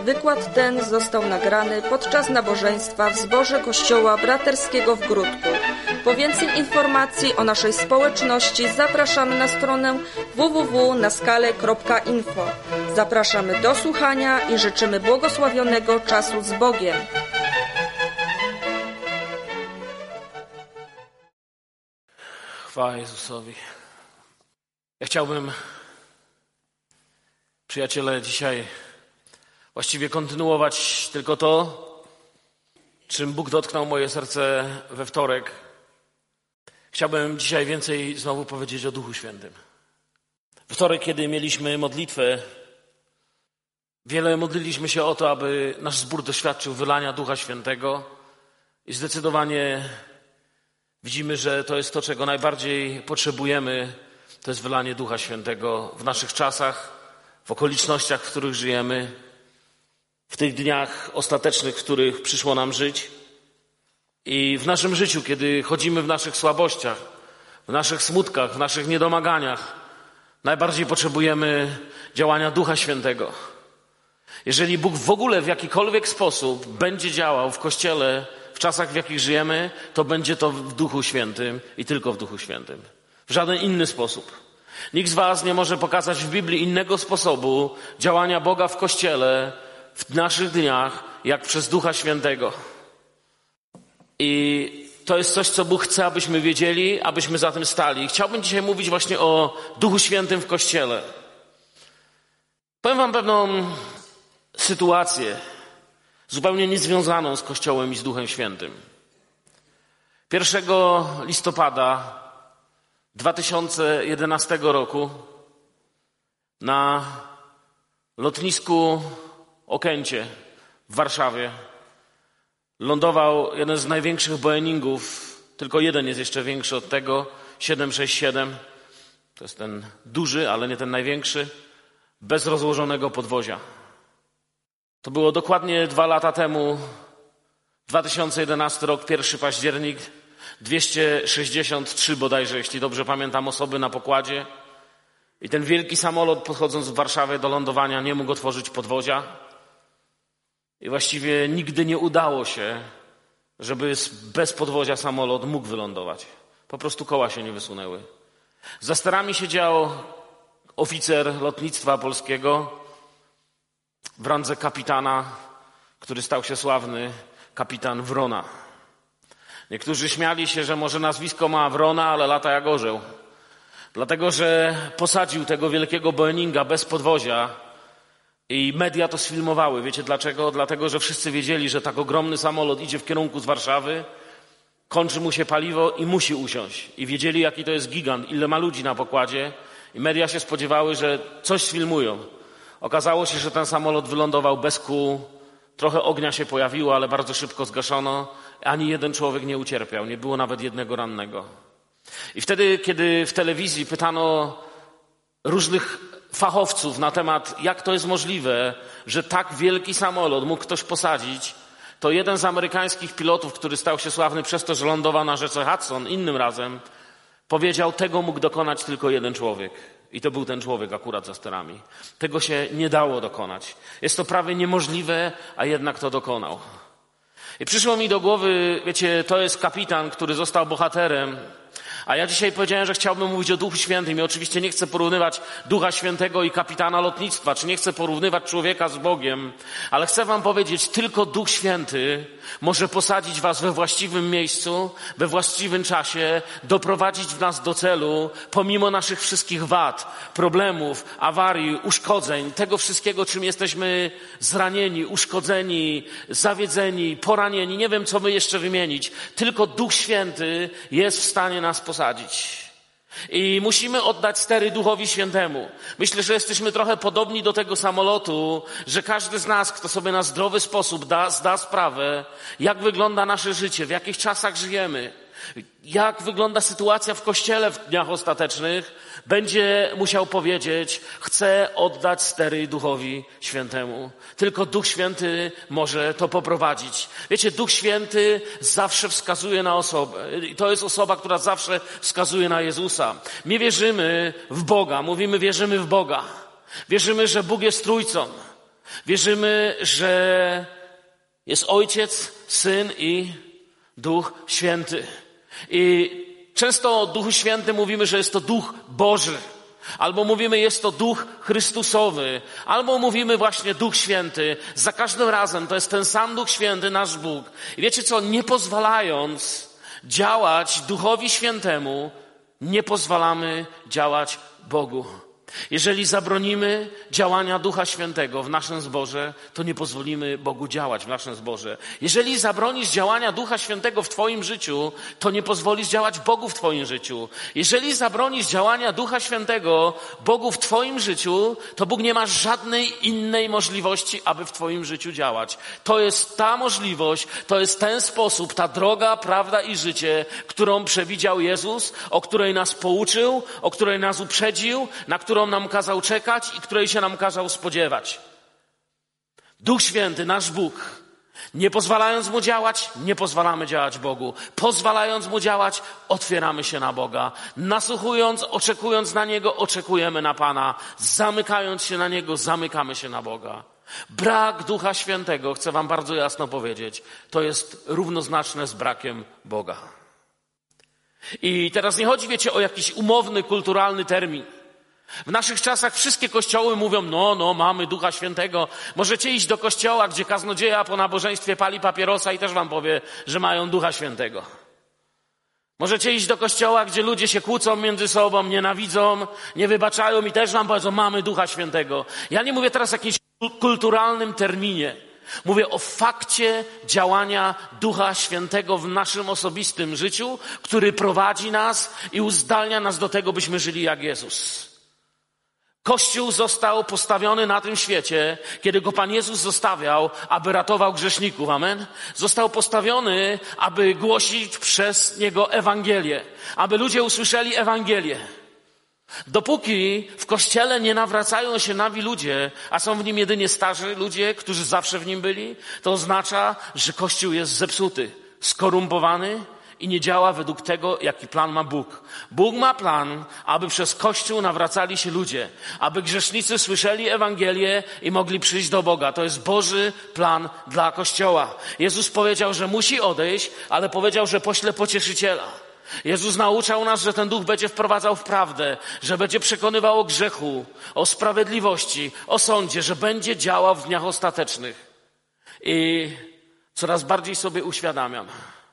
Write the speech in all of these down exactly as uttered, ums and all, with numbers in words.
Wykład ten został nagrany podczas nabożeństwa w zborze Kościoła Braterskiego w Gródku. Po więcej informacji o naszej społeczności zapraszamy na stronę w w w kropka naskale kropka info. Zapraszamy do słuchania i życzymy błogosławionego czasu z Bogiem. Chwała Jezusowi. Ja chciałbym, przyjaciele, dzisiaj właściwie kontynuować tylko to, czym Bóg dotknął moje serce we wtorek. Chciałbym dzisiaj więcej znowu powiedzieć o Duchu Świętym. We wtorek, kiedy mieliśmy modlitwę, wiele modliliśmy się o to, aby nasz zbór doświadczył wylania Ducha Świętego i zdecydowanie widzimy, że to jest to, czego najbardziej potrzebujemy. To jest wylanie Ducha Świętego w naszych czasach, w okolicznościach, w których żyjemy, w tych dniach ostatecznych, w których przyszło nam żyć. I w naszym życiu, kiedy chodzimy w naszych słabościach, w naszych smutkach, w naszych niedomaganiach, najbardziej potrzebujemy działania Ducha Świętego. Jeżeli Bóg w ogóle w jakikolwiek sposób będzie działał w Kościele, w czasach, w jakich żyjemy, to będzie to w Duchu Świętym i tylko w Duchu Świętym. W żaden inny sposób. Nikt z was nie może pokazać w Biblii innego sposobu działania Boga w Kościele w naszych dniach, jak przez Ducha Świętego. I to jest coś, co Bóg chce, abyśmy wiedzieli, abyśmy za tym stali. Chciałbym dzisiaj mówić właśnie o Duchu Świętym w Kościele. Powiem wam pewną sytuację, zupełnie niezwiązaną z Kościołem i z Duchem Świętym. pierwszego listopada dwa tysiące jedenastego roku na lotnisku Okęcie w Warszawie lądował jeden z największych Boeingów, tylko jeden jest jeszcze większy od tego, siedem sześć siedem. To jest ten duży, ale nie ten największy, bez rozłożonego podwozia. To było dokładnie dwa lata temu, dwa tysiące jedenasty rok, pierwszy październik, dwieście sześćdziesiąt trzy bodajże, jeśli dobrze pamiętam, osoby na pokładzie. I ten wielki samolot, podchodząc w Warszawie do lądowania, nie mógł otworzyć podwozia. I właściwie nigdy nie udało się, żeby bez podwozia samolot mógł wylądować. Po prostu koła się nie wysunęły. Za sterami siedział oficer lotnictwa polskiego w randze kapitana, który stał się sławny, kapitan Wrona. Niektórzy śmiali się, że może nazwisko ma Wrona, ale lata jak orzeł. Dlatego, że posadził tego wielkiego Boeinga bez podwozia i media to sfilmowały. Wiecie dlaczego? Dlatego, że wszyscy wiedzieli, że tak ogromny samolot idzie w kierunku z Warszawy, kończy mu się paliwo i musi usiąść. I wiedzieli, jaki to jest gigant, ile ma ludzi na pokładzie. I media się spodziewały, że coś sfilmują. Okazało się, że ten samolot wylądował bez kół. Trochę ognia się pojawiło, ale bardzo szybko zgaszono. Ani jeden człowiek nie ucierpiał. Nie było nawet jednego rannego. I wtedy, kiedy w telewizji pytano różnych fachowców na temat, jak to jest możliwe, że tak wielki samolot mógł ktoś posadzić, to jeden z amerykańskich pilotów, który stał się sławny przez to, że lądował na rzece Hudson innym razem, powiedział, tego mógł dokonać tylko jeden człowiek. I to był ten człowiek akurat za sterami. Tego się nie dało dokonać. Jest to prawie niemożliwe, a jednak to dokonał. I przyszło mi do głowy, wiecie, to jest kapitan, który został bohaterem. A ja dzisiaj powiedziałem, że chciałbym mówić o Duchu Świętym i oczywiście nie chcę porównywać Ducha Świętego i kapitana lotnictwa, czy nie chcę porównywać człowieka z Bogiem, ale chcę wam powiedzieć, tylko Duch Święty może posadzić was we właściwym miejscu, we właściwym czasie, doprowadzić nas do celu, pomimo naszych wszystkich wad, problemów, awarii, uszkodzeń, tego wszystkiego, czym jesteśmy zranieni, uszkodzeni, zawiedzeni, poranieni, nie wiem, co my jeszcze wymienić. Tylko Duch Święty jest w stanie nas posadzić. I musimy oddać stery Duchowi Świętemu. Myślę, że jesteśmy trochę podobni do tego samolotu, że każdy z nas, kto sobie na zdrowy sposób da, zda sprawę, jak wygląda nasze życie, w jakich czasach żyjemy, jak wygląda sytuacja w Kościele w dniach ostatecznych, będzie musiał powiedzieć, chcę oddać stery Duchowi Świętemu. Tylko Duch Święty może to poprowadzić. Wiecie, Duch Święty zawsze wskazuje na osobę. I to jest osoba, która zawsze wskazuje na Jezusa. My wierzymy w Boga, mówimy wierzymy w Boga. Wierzymy, że Bóg jest Trójcą. Wierzymy, że jest Ojciec, Syn i Duch Święty. I często o Duchu Świętym mówimy, że jest to Duch Boży. Albo mówimy, jest to Duch Chrystusowy. Albo mówimy właśnie Duch Święty. Za każdym razem to jest ten sam Duch Święty, nasz Bóg. I wiecie co? Nie pozwalając działać Duchowi Świętemu, nie pozwalamy działać Bogu. Jeżeli zabronimy działania Ducha Świętego w naszym zborze, to nie pozwolimy Bogu działać w naszym zborze. Jeżeli zabronisz działania Ducha Świętego w twoim życiu, to nie pozwolisz działać Bogu w twoim życiu. Jeżeli zabronisz działania Ducha Świętego Bogu w twoim życiu, to Bóg nie ma żadnej innej możliwości, aby w twoim życiu działać. To jest ta możliwość, to jest ten sposób, ta droga, prawda i życie, którą przewidział Jezus, o której nas pouczył, o której nas uprzedził, na którą nam kazał czekać i której się nam kazał spodziewać. Duch Święty, nasz Bóg, nie pozwalając Mu działać, nie pozwalamy działać Bogu. Pozwalając Mu działać, otwieramy się na Boga. Nasłuchując, oczekując na Niego, oczekujemy na Pana. Zamykając się na Niego, zamykamy się na Boga. Brak Ducha Świętego, chcę wam bardzo jasno powiedzieć, to jest równoznaczne z brakiem Boga. I teraz nie chodzi, wiecie, o jakiś umowny, kulturalny termin. W naszych czasach wszystkie kościoły mówią, no, no, mamy Ducha Świętego. Możecie iść do kościoła, gdzie kaznodzieja po nabożeństwie pali papierosa i też wam powie, że mają Ducha Świętego. Możecie iść do kościoła, gdzie ludzie się kłócą między sobą, nienawidzą, nie wybaczają i też wam powiedzą, mamy Ducha Świętego. Ja nie mówię teraz o jakimś kulturalnym terminie. Mówię o fakcie działania Ducha Świętego w naszym osobistym życiu, który prowadzi nas i uzdalnia nas do tego, byśmy żyli jak Jezus. Kościół został postawiony na tym świecie, kiedy go Pan Jezus zostawiał, aby ratował grzeszników. Amen? Został postawiony, aby głosić przez Niego Ewangelię. Aby ludzie usłyszeli Ewangelię. Dopóki w Kościele nie nawracają się nawi ludzie, a są w nim jedynie starzy ludzie, którzy zawsze w nim byli, to oznacza, że Kościół jest zepsuty, skorumpowany i nie działa według tego, jaki plan ma Bóg. Bóg ma plan, aby przez Kościół nawracali się ludzie, aby grzesznicy słyszeli Ewangelię i mogli przyjść do Boga. To jest Boży plan dla Kościoła. Jezus powiedział, że musi odejść, ale powiedział, że pośle pocieszyciela. Jezus nauczał nas, że ten Duch będzie wprowadzał w prawdę, że będzie przekonywał o grzechu, o sprawiedliwości, o sądzie, że będzie działał w dniach ostatecznych. I coraz bardziej sobie uświadamiam,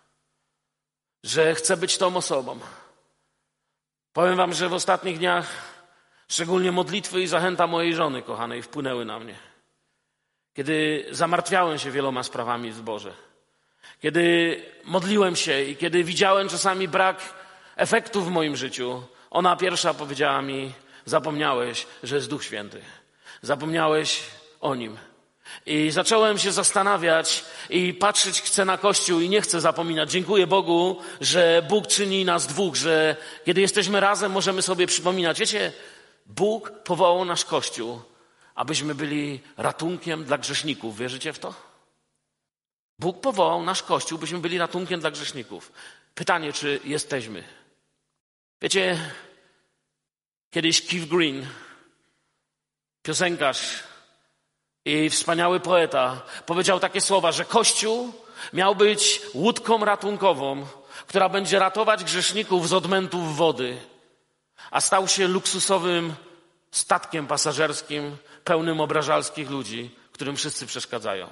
że chcę być tą osobą. Powiem wam, że w ostatnich dniach szczególnie modlitwy i zachęta mojej żony kochanej wpłynęły na mnie. Kiedy zamartwiałem się wieloma sprawami w zborze. Kiedy modliłem się i kiedy widziałem czasami brak efektów w moim życiu, ona pierwsza powiedziała mi, zapomniałeś, że jest Duch Święty. Zapomniałeś o Nim. I zacząłem się zastanawiać i patrzeć chcę na Kościół i nie chcę zapominać. Dziękuję Bogu, że Bóg czyni nas dwóch, że kiedy jesteśmy razem, możemy sobie przypominać. Wiecie, Bóg powołał nasz Kościół, abyśmy byli ratunkiem dla grzeszników. Wierzycie w to? Bóg powołał nasz Kościół, byśmy byli ratunkiem dla grzeszników. Pytanie, czy jesteśmy? Wiecie, kiedyś Keith Green, piosenkarz i wspaniały poeta, powiedział takie słowa, że Kościół miał być łódką ratunkową, która będzie ratować grzeszników z odmętów wody, a stał się luksusowym statkiem pasażerskim pełnym obrażalskich ludzi, którym wszyscy przeszkadzają.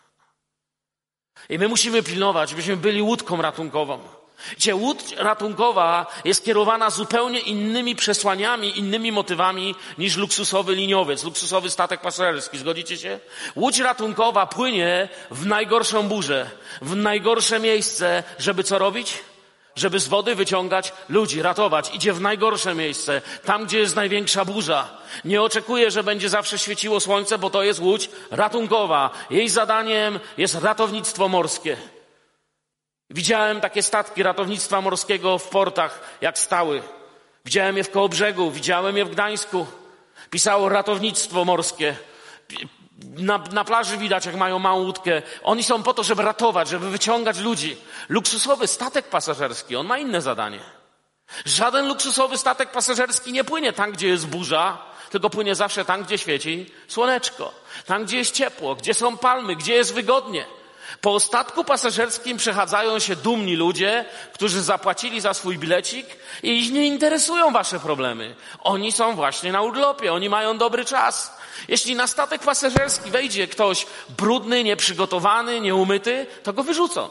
I my musimy pilnować, byśmy byli łódką ratunkową. Wiecie, łódź ratunkowa jest kierowana zupełnie innymi przesłaniami, innymi motywami niż luksusowy liniowiec, luksusowy statek pasażerski. Zgodzicie się? Łódź ratunkowa płynie w najgorszą burzę, w najgorsze miejsce, żeby co robić? Żeby z wody wyciągać ludzi, ratować. Idzie w najgorsze miejsce, tam gdzie jest największa burza. Nie oczekuje, że będzie zawsze świeciło słońce, bo to jest łódź ratunkowa. Jej zadaniem jest ratownictwo morskie. Widziałem takie statki ratownictwa morskiego w portach, jak stały. Widziałem je w Kołobrzegu, widziałem je w Gdańsku. Pisało ratownictwo morskie. Na, na plaży widać, jak mają małą łódkę. Oni są po to, żeby ratować, żeby wyciągać ludzi. Luksusowy statek pasażerski, on ma inne zadanie. Żaden luksusowy statek pasażerski nie płynie tam, gdzie jest burza, tylko płynie zawsze tam, gdzie świeci słoneczko. Tam, gdzie jest ciepło, gdzie są palmy, gdzie jest wygodnie. Po statku pasażerskim przechadzają się dumni ludzie, którzy zapłacili za swój bilecik i ich nie interesują wasze problemy. Oni są właśnie na urlopie, oni mają dobry czas. Jeśli na statek pasażerski wejdzie ktoś brudny, nieprzygotowany, nieumyty, to go wyrzucą.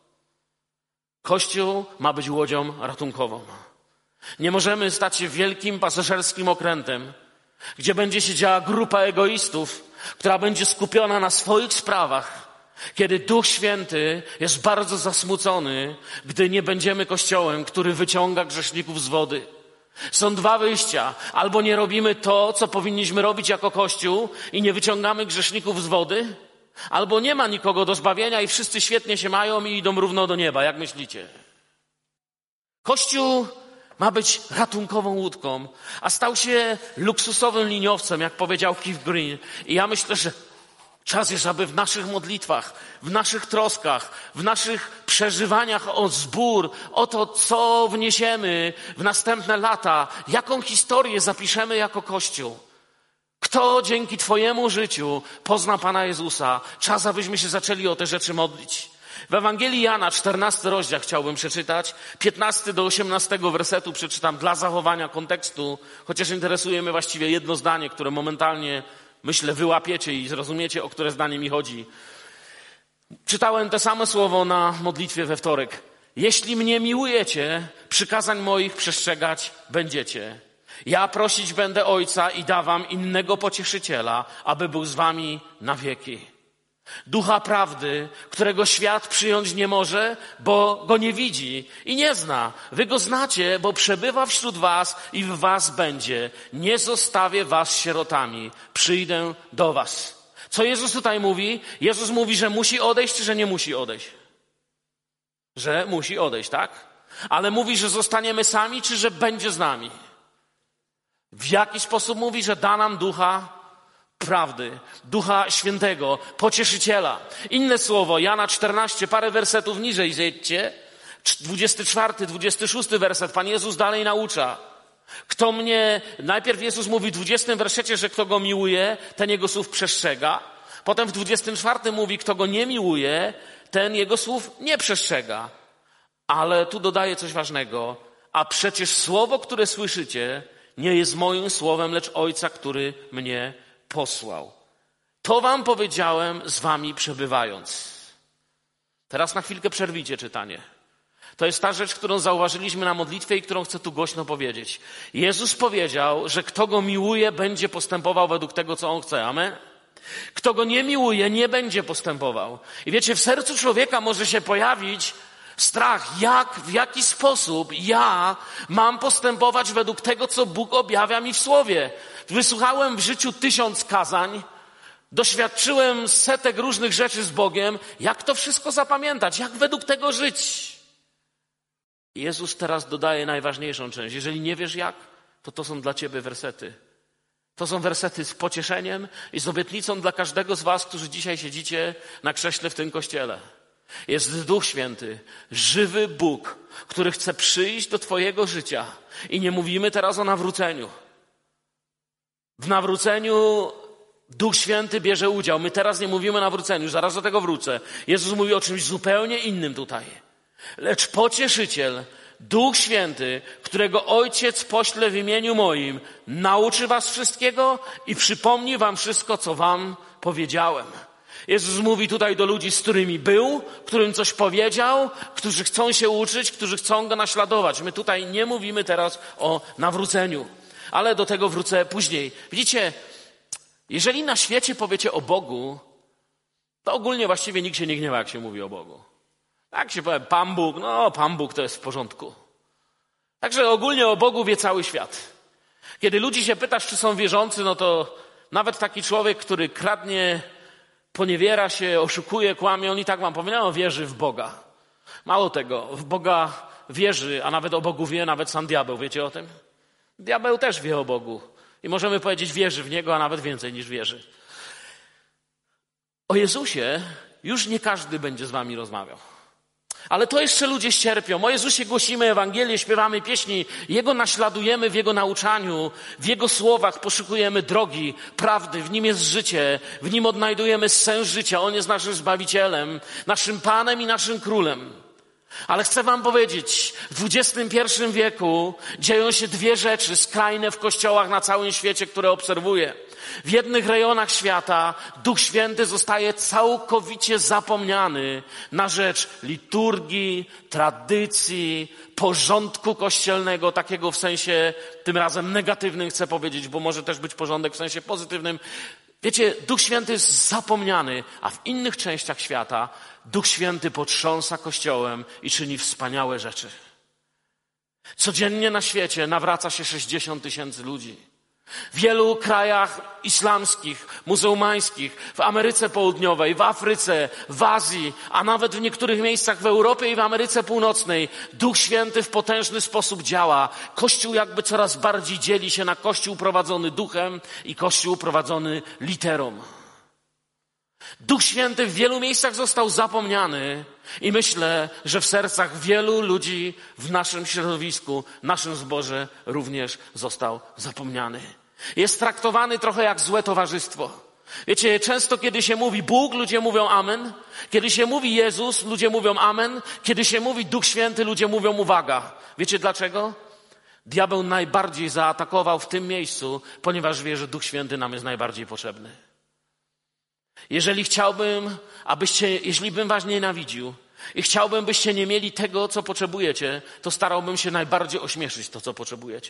Kościół ma być łodzią ratunkową. Nie możemy stać się wielkim pasażerskim okrętem, gdzie będzie siedziała grupa egoistów, która będzie skupiona na swoich sprawach, kiedy Duch Święty jest bardzo zasmucony, gdy nie będziemy Kościołem, który wyciąga grzeszników z wody. Są dwa wyjścia. Albo nie robimy to, co powinniśmy robić jako Kościół i nie wyciągamy grzeszników z wody, albo nie ma nikogo do zbawienia i wszyscy świetnie się mają i idą równo do nieba. Jak myślicie? Kościół ma być ratunkową łódką, a stał się luksusowym liniowcem, jak powiedział Keith Green. I ja myślę, że czas jest, aby w naszych modlitwach, w naszych troskach, w naszych przeżywaniach o zbór, o to, co wniesiemy w następne lata, jaką historię zapiszemy jako Kościół. Kto dzięki Twojemu życiu pozna Pana Jezusa? Czas, abyśmy się zaczęli o te rzeczy modlić. W Ewangelii Jana, czternasty rozdział chciałbym przeczytać, piętnasty do osiemnastego wersetu przeczytam dla zachowania kontekstu, chociaż interesuje mnie właściwie jedno zdanie, które momentalnie, myślę, wyłapiecie i zrozumiecie, o które zdanie mi chodzi. Czytałem te same słowo na modlitwie we wtorek. Jeśli mnie miłujecie, przykazań moich przestrzegać będziecie. Ja prosić będę Ojca i dawam innego pocieszyciela, aby był z wami na wieki. Ducha prawdy, którego świat przyjąć nie może, bo go nie widzi i nie zna. Wy go znacie, bo przebywa wśród was i w was będzie. Nie zostawię was sierotami. Przyjdę do was. Co Jezus tutaj mówi? Jezus mówi, że musi odejść, czy że nie musi odejść? Że musi odejść, tak? Ale mówi, że zostaniemy sami, czy że będzie z nami? W jaki sposób mówi, że da nam Ducha prawdy, Ducha Świętego, Pocieszyciela. Inne słowo, Jana czternaście, parę wersetów niżej zejdźcie, dwudziesty czwarty, dwudziesty szósty werset, Pan Jezus dalej naucza. Kto mnie, najpierw Jezus mówi w dwudziestym wersecie, że kto go miłuje, ten jego słów przestrzega. Potem w dwudziestym czwartym mówi, kto go nie miłuje, ten jego słów nie przestrzega. Ale tu dodaje coś ważnego. A przecież słowo, które słyszycie, nie jest moim słowem, lecz Ojca, który mnie posłał. To wam powiedziałem z wami przebywając. Teraz na chwilkę przerwijcie czytanie. To jest ta rzecz, którą zauważyliśmy na modlitwie i którą chcę tu głośno powiedzieć. Jezus powiedział, że kto go miłuje, będzie postępował według tego, co on chce. Amen? Kto go nie miłuje, nie będzie postępował. I wiecie, w sercu człowieka może się pojawić strach, jak, w jaki sposób ja mam postępować według tego, co Bóg objawia mi w Słowie. Wysłuchałem w życiu tysiąc kazań, doświadczyłem setek różnych rzeczy z Bogiem. Jak to wszystko zapamiętać? Jak według tego żyć? Jezus teraz dodaje najważniejszą część. Jeżeli nie wiesz jak, to to są dla ciebie wersety. To są wersety z pocieszeniem i z obietnicą dla każdego z was, którzy dzisiaj siedzicie na krześle w tym kościele. Jest Duch Święty, żywy Bóg, który chce przyjść do twojego życia. I nie mówimy teraz o nawróceniu. W nawróceniu Duch Święty bierze udział. My teraz nie mówimy o nawróceniu, zaraz do tego wrócę. Jezus mówi o czymś zupełnie innym tutaj. Lecz Pocieszyciel, Duch Święty, którego Ojciec pośle w imieniu moim, nauczy was wszystkiego i przypomni wam wszystko, co wam powiedziałem. Jezus mówi tutaj do ludzi, z którymi był, którym coś powiedział, którzy chcą się uczyć, którzy chcą Go naśladować. My tutaj nie mówimy teraz o nawróceniu, ale do tego wrócę później. Widzicie, jeżeli na świecie powiecie o Bogu, to ogólnie właściwie nikt się nie gniewa, jak się mówi o Bogu. Jak się powie Pan Bóg, no Pan Bóg to jest w porządku. Także ogólnie o Bogu wie cały świat. Kiedy ludzi się pytasz, czy są wierzący, no to nawet taki człowiek, który kradnie, poniewiera się, oszukuje, kłamie, on i tak wam powie, no wierzy w Boga. Mało tego, w Boga wierzy, a nawet o Bogu wie, nawet sam diabeł. Wiecie o tym? Diabeł też wie o Bogu. I możemy powiedzieć, wierzy w Niego, a nawet więcej niż wierzy. O Jezusie już nie każdy będzie z wami rozmawiał. Ale to jeszcze ludzie ścierpią. O Jezusie głosimy Ewangelię, śpiewamy pieśni, Jego naśladujemy w Jego nauczaniu, w Jego słowach poszukujemy drogi, prawdy, w Nim jest życie, w Nim odnajdujemy sens życia. On jest naszym Zbawicielem, naszym Panem i naszym Królem. Ale chcę wam powiedzieć, w dwudziestym pierwszym wieku dzieją się dwie rzeczy skrajne w kościołach na całym świecie, które obserwuję. W jednych rejonach świata Duch Święty zostaje całkowicie zapomniany na rzecz liturgii, tradycji, porządku kościelnego, takiego w sensie tym razem negatywnym chcę powiedzieć, bo może też być porządek w sensie pozytywnym. Wiecie, Duch Święty jest zapomniany, a w innych częściach świata Duch Święty potrząsa Kościołem i czyni wspaniałe rzeczy. Codziennie na świecie nawraca się sześćdziesiąt tysięcy ludzi. W wielu krajach islamskich, muzułmańskich, w Ameryce Południowej, w Afryce, w Azji, a nawet w niektórych miejscach w Europie i w Ameryce Północnej Duch Święty w potężny sposób działa. Kościół jakby coraz bardziej dzieli się na Kościół prowadzony duchem i Kościół prowadzony literą. Duch Święty w wielu miejscach został zapomniany i myślę, że w sercach wielu ludzi w naszym środowisku, naszym zborze również został zapomniany. Jest traktowany trochę jak złe towarzystwo. Wiecie, często kiedy się mówi Bóg, ludzie mówią amen. Kiedy się mówi Jezus, ludzie mówią amen. Kiedy się mówi Duch Święty, ludzie mówią uwaga. Wiecie dlaczego? Diabeł najbardziej zaatakował w tym miejscu, ponieważ wie, że Duch Święty nam jest najbardziej potrzebny. Jeżeli chciałbym, abyście, jeśli bym was nienawidził i chciałbym, byście nie mieli tego, co potrzebujecie, to starałbym się najbardziej ośmieszyć to, co potrzebujecie.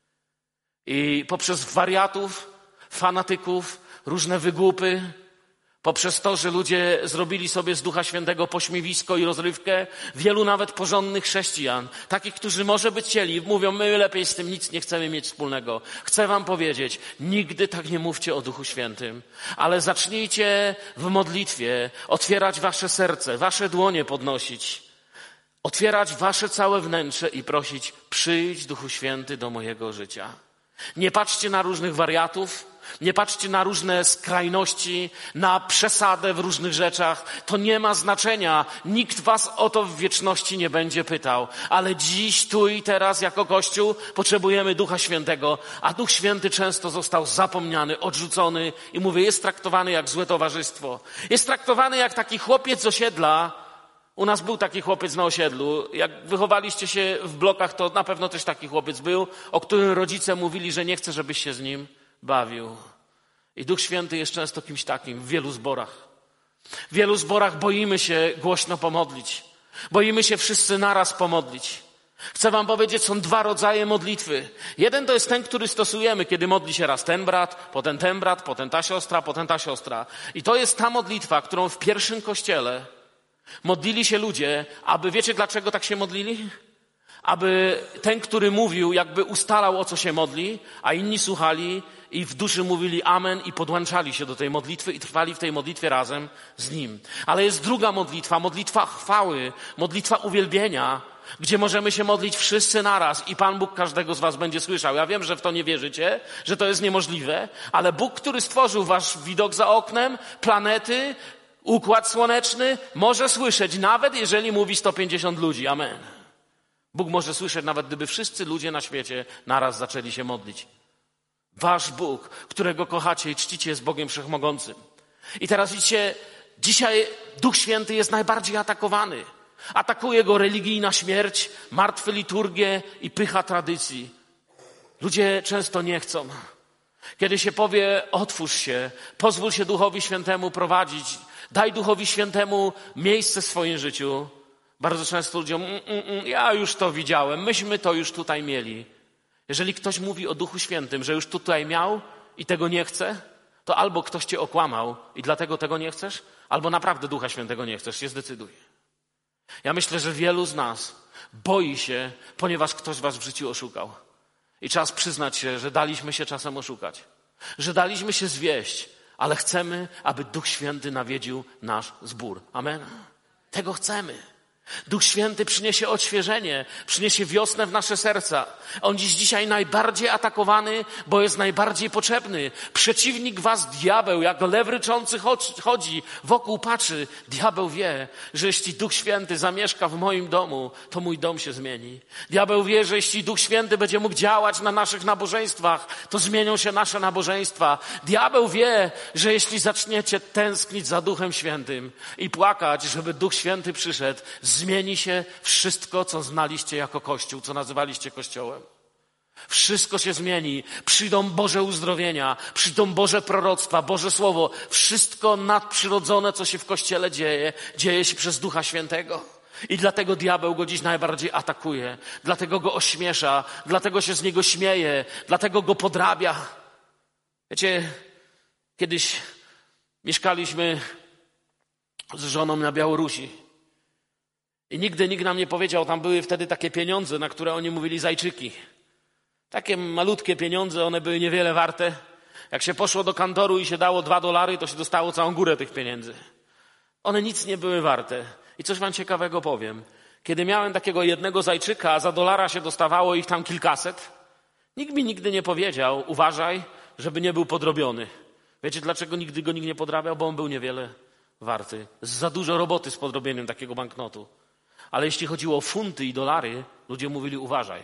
I poprzez wariatów, fanatyków, różne wygłupy, poprzez to, że ludzie zrobili sobie z Ducha Świętego pośmiewisko i rozrywkę, wielu nawet porządnych chrześcijan, takich, którzy może by chcieli, mówią, my lepiej z tym nic nie chcemy mieć wspólnego. Chcę wam powiedzieć, nigdy tak nie mówcie o Duchu Świętym, ale zacznijcie w modlitwie otwierać wasze serce, wasze dłonie podnosić, otwierać wasze całe wnętrze i prosić, przyjdź Duchu Święty do mojego życia. Nie patrzcie na różnych wariatów, nie patrzcie na różne skrajności, na przesadę w różnych rzeczach. To nie ma znaczenia. Nikt was o to w wieczności nie będzie pytał. Ale dziś, tu i teraz jako Kościół potrzebujemy Ducha Świętego. A Duch Święty często został zapomniany, odrzucony i mówię, jest traktowany jak złe towarzystwo. Jest traktowany jak taki chłopiec z osiedla. U nas był taki chłopiec na osiedlu. Jak wychowaliście się w blokach, to na pewno też taki chłopiec był, o którym rodzice mówili, że nie chce, żebyś się z nim bawił. I Duch Święty jest często kimś takim w wielu zborach. W wielu zborach boimy się głośno pomodlić. Boimy się wszyscy naraz pomodlić. Chcę wam powiedzieć, są dwa rodzaje modlitwy. Jeden to jest ten, który stosujemy, kiedy modli się raz ten brat, potem ten brat, potem ta siostra, potem ta siostra. I to jest ta modlitwa, którą w pierwszym kościele modlili się ludzie, aby, wiecie dlaczego tak się modlili? Aby ten, który mówił, jakby ustalał, o co się modli, a inni słuchali i w duszy mówili amen i podłączali się do tej modlitwy i trwali w tej modlitwie razem z nim. Ale jest druga modlitwa, modlitwa chwały, modlitwa uwielbienia, gdzie możemy się modlić wszyscy naraz i Pan Bóg każdego z was będzie słyszał. Ja wiem, że w to nie wierzycie, że to jest niemożliwe, ale Bóg, który stworzył wasz widok za oknem, planety, układ słoneczny, może słyszeć, nawet jeżeli mówi sto pięćdziesiąt ludzi. Amen. Bóg może słyszeć, nawet gdyby wszyscy ludzie na świecie naraz zaczęli się modlić. Wasz Bóg, którego kochacie i czcicie, jest Bogiem Wszechmogącym. I teraz widzicie, dzisiaj Duch Święty jest najbardziej atakowany. Atakuje go religijna śmierć, martwe liturgie i pycha tradycji. Ludzie często nie chcą. Kiedy się powie, otwórz się, pozwól się Duchowi Świętemu prowadzić, daj Duchowi Świętemu miejsce w swoim życiu. Bardzo często ludziom, mm, mm, mm, ja już to widziałem, myśmy to już tutaj mieli. Jeżeli ktoś mówi o Duchu Świętym, że już tutaj miał i tego nie chce, to albo ktoś cię okłamał i dlatego tego nie chcesz, albo naprawdę Ducha Świętego nie chcesz, się zdecyduj. Ja myślę, że wielu z nas boi się, ponieważ ktoś was w życiu oszukał. I czas przyznać się, że daliśmy się czasem oszukać. Że daliśmy się zwieść, ale chcemy, aby Duch Święty nawiedził nasz zbór. Amen. Tego chcemy. Duch Święty przyniesie odświeżenie, przyniesie wiosnę w nasze serca. On dziś dzisiaj najbardziej atakowany, bo jest najbardziej potrzebny. Przeciwnik was, diabeł, jak lew ryczący chodzi, wokół patrzy. Diabeł wie, że jeśli Duch Święty zamieszka w moim domu, to mój dom się zmieni. Diabeł wie, że jeśli Duch Święty będzie mógł działać na naszych nabożeństwach, to zmienią się nasze nabożeństwa. Diabeł wie, że jeśli zaczniecie tęsknić za Duchem Świętym i płakać, żeby Duch Święty przyszedł, zmieni się wszystko, co znaliście jako Kościół, co nazywaliście Kościołem. Wszystko się zmieni. Przyjdą Boże uzdrowienia, przyjdą Boże proroctwa, Boże Słowo. Wszystko nadprzyrodzone, co się w Kościele dzieje, dzieje się przez Ducha Świętego. I dlatego diabeł go dziś najbardziej atakuje. Dlatego go ośmiesza, dlatego się z niego śmieje, dlatego go podrabia. Wiecie, kiedyś mieszkaliśmy z żoną na Białorusi. I nigdy nikt nam nie powiedział, tam były wtedy takie pieniądze, na które oni mówili zajczyki. Takie malutkie pieniądze, one były niewiele warte. Jak się poszło do kantoru i się dało dwa dolary, to się dostało całą górę tych pieniędzy. One nic nie były warte. I coś wam ciekawego powiem. Kiedy miałem takiego jednego zajczyka, a za dolara się dostawało ich tam kilkaset, nikt mi nigdy nie powiedział, uważaj, żeby nie był podrobiony. Wiecie, dlaczego nigdy go nikt nie podrabiał? Bo on był niewiele warty. Za dużo roboty z podrobieniem takiego banknotu. Ale jeśli chodziło o funty i dolary, ludzie mówili uważaj,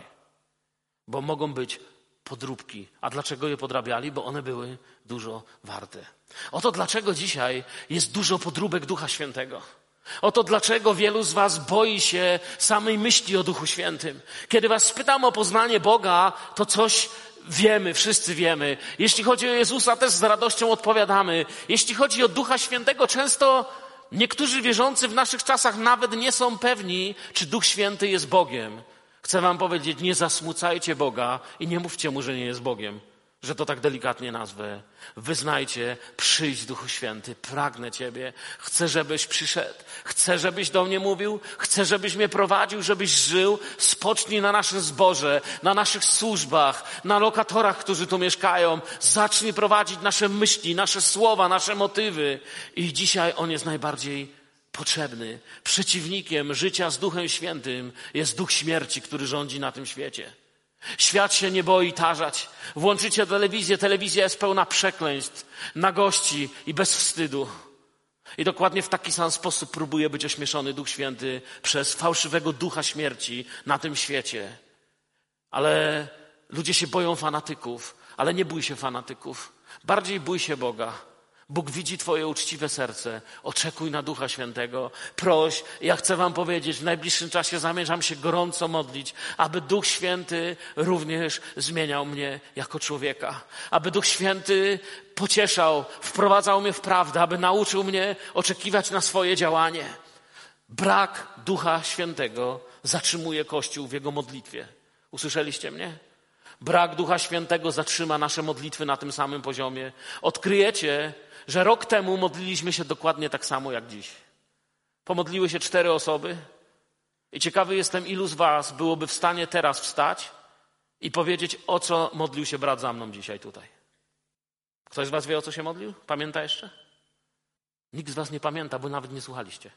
bo mogą być podróbki. A dlaczego je podrabiali? Bo one były dużo warte. Oto dlaczego dzisiaj jest dużo podróbek Ducha Świętego. Oto dlaczego wielu z was boi się samej myśli o Duchu Świętym. Kiedy was spytam o poznanie Boga, to coś wiemy, wszyscy wiemy. Jeśli chodzi o Jezusa, też z radością odpowiadamy. Jeśli chodzi o Ducha Świętego, często niektórzy wierzący w naszych czasach nawet nie są pewni, czy Duch Święty jest Bogiem. Chcę wam powiedzieć, nie zasmucajcie Boga i nie mówcie Mu, że nie jest Bogiem, że to tak delikatnie nazwę. Wyznajcie, przyjdź Duchu Święty, pragnę Ciebie, chcę, żebyś przyszedł, chcę, żebyś do mnie mówił, chcę, żebyś mnie prowadził, żebyś żył. Spocznij na naszym zborze, na naszych służbach, na lokatorach, którzy tu mieszkają. Zacznij prowadzić nasze myśli, nasze słowa, nasze motywy. I dzisiaj On jest najbardziej potrzebny. Przeciwnikiem życia z Duchem Świętym jest duch śmierci, który rządzi na tym świecie. Świat się nie boi tarzać. Włączycie telewizję, telewizja jest pełna przekleństw, nagości i bezwstydu. I dokładnie w taki sam sposób próbuje być ośmieszony Duch Święty przez fałszywego ducha śmierci na tym świecie. Ale ludzie się boją fanatyków, ale nie bój się fanatyków. Bardziej bój się Boga. Bóg widzi twoje uczciwe serce. Oczekuj na Ducha Świętego. Proś, ja chcę wam powiedzieć, w najbliższym czasie zamierzam się gorąco modlić, aby Duch Święty również zmieniał mnie jako człowieka. Aby Duch Święty pocieszał, wprowadzał mnie w prawdę, aby nauczył mnie oczekiwać na swoje działanie. Brak Ducha Świętego zatrzymuje Kościół w jego modlitwie. Usłyszeliście mnie? Brak Ducha Świętego zatrzyma nasze modlitwy na tym samym poziomie. Odkryjecie, że rok temu modliliśmy się dokładnie tak samo jak dziś. Pomodliły się cztery osoby i ciekawy jestem, ilu z was byłoby w stanie teraz wstać i powiedzieć, o co modlił się brat za mną dzisiaj tutaj. Ktoś z was wie, o co się modlił? Pamięta jeszcze? Nikt z was nie pamięta, bo nawet nie słuchaliście.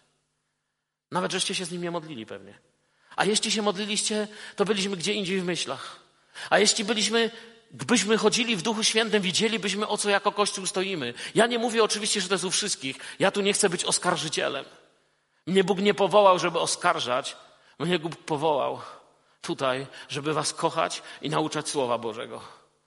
Nawet żeście się z nim nie modlili pewnie. A jeśli się modliliście, to byliśmy gdzie indziej w myślach. A jeśli byliśmy, gdybyśmy chodzili w Duchu Świętym, widzielibyśmy, o co jako Kościół stoimy. Ja nie mówię oczywiście, że to jest u wszystkich. Ja tu nie chcę być oskarżycielem. Mnie Bóg nie powołał, żeby oskarżać. Mnie Bóg powołał tutaj, żeby was kochać i nauczać Słowa Bożego.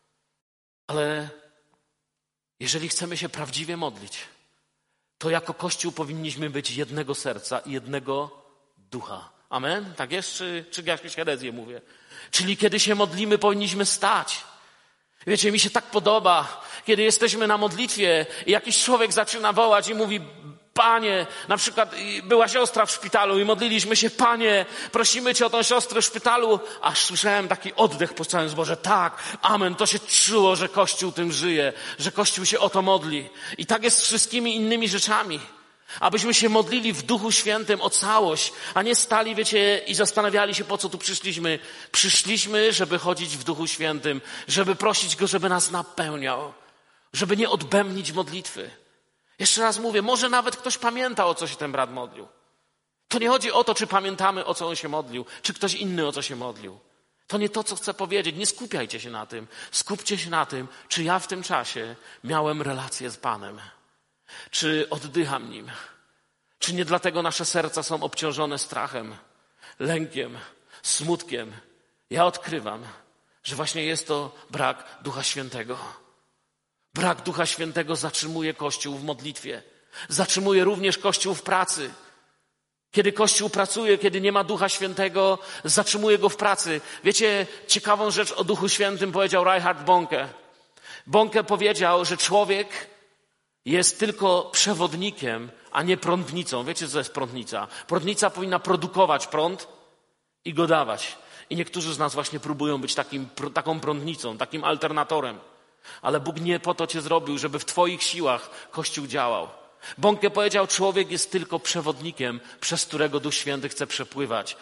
Ale jeżeli chcemy się prawdziwie modlić, to jako Kościół powinniśmy być jednego serca i jednego ducha. Amen? Tak jest? Czy, czy jakieś herezje mówię? Czyli kiedy się modlimy, powinniśmy stać. Wiecie, mi się tak podoba, kiedy jesteśmy na modlitwie i jakiś człowiek zaczyna wołać i mówi, Panie, na przykład była siostra w szpitalu i modliliśmy się, Panie, prosimy Cię o tą siostrę w szpitalu, aż słyszałem taki oddech po całym zborze. Tak, amen, to się czuło, że Kościół tym żyje, że Kościół się o to modli. I tak jest z wszystkimi innymi rzeczami. Abyśmy się modlili w Duchu Świętym o całość, a nie stali, wiecie, i zastanawiali się, po co tu przyszliśmy. Przyszliśmy, żeby chodzić w Duchu Świętym, żeby prosić Go, żeby nas napełniał, żeby nie odbębnić modlitwy. Jeszcze raz mówię, może nawet ktoś pamięta, o co się ten brat modlił. To nie chodzi o to, czy pamiętamy, o co on się modlił, czy ktoś inny o co się modlił. To nie to, co chcę powiedzieć. Nie skupiajcie się na tym. Skupcie się na tym, czy ja w tym czasie miałem relację z Panem. Czy oddycham Nim. Czy nie dlatego nasze serca są obciążone strachem, lękiem, smutkiem. Ja odkrywam, że właśnie jest to brak Ducha Świętego. Brak Ducha Świętego zatrzymuje Kościół w modlitwie. Zatrzymuje również Kościół w pracy. Kiedy Kościół pracuje, kiedy nie ma Ducha Świętego, zatrzymuje go w pracy. Wiecie, ciekawą rzecz o Duchu Świętym powiedział Reinhard Bonke. Bonke powiedział, że człowiek jest tylko przewodnikiem, a nie prądnicą. Wiecie, co jest prądnica? Prądnica powinna produkować prąd i go dawać. I niektórzy z nas właśnie próbują być takim, taką prądnicą, takim alternatorem. Ale Bóg nie po to cię zrobił, żeby w twoich siłach Kościół działał. Bonke powiedział, człowiek jest tylko przewodnikiem, przez którego Duch Święty chce przepływać.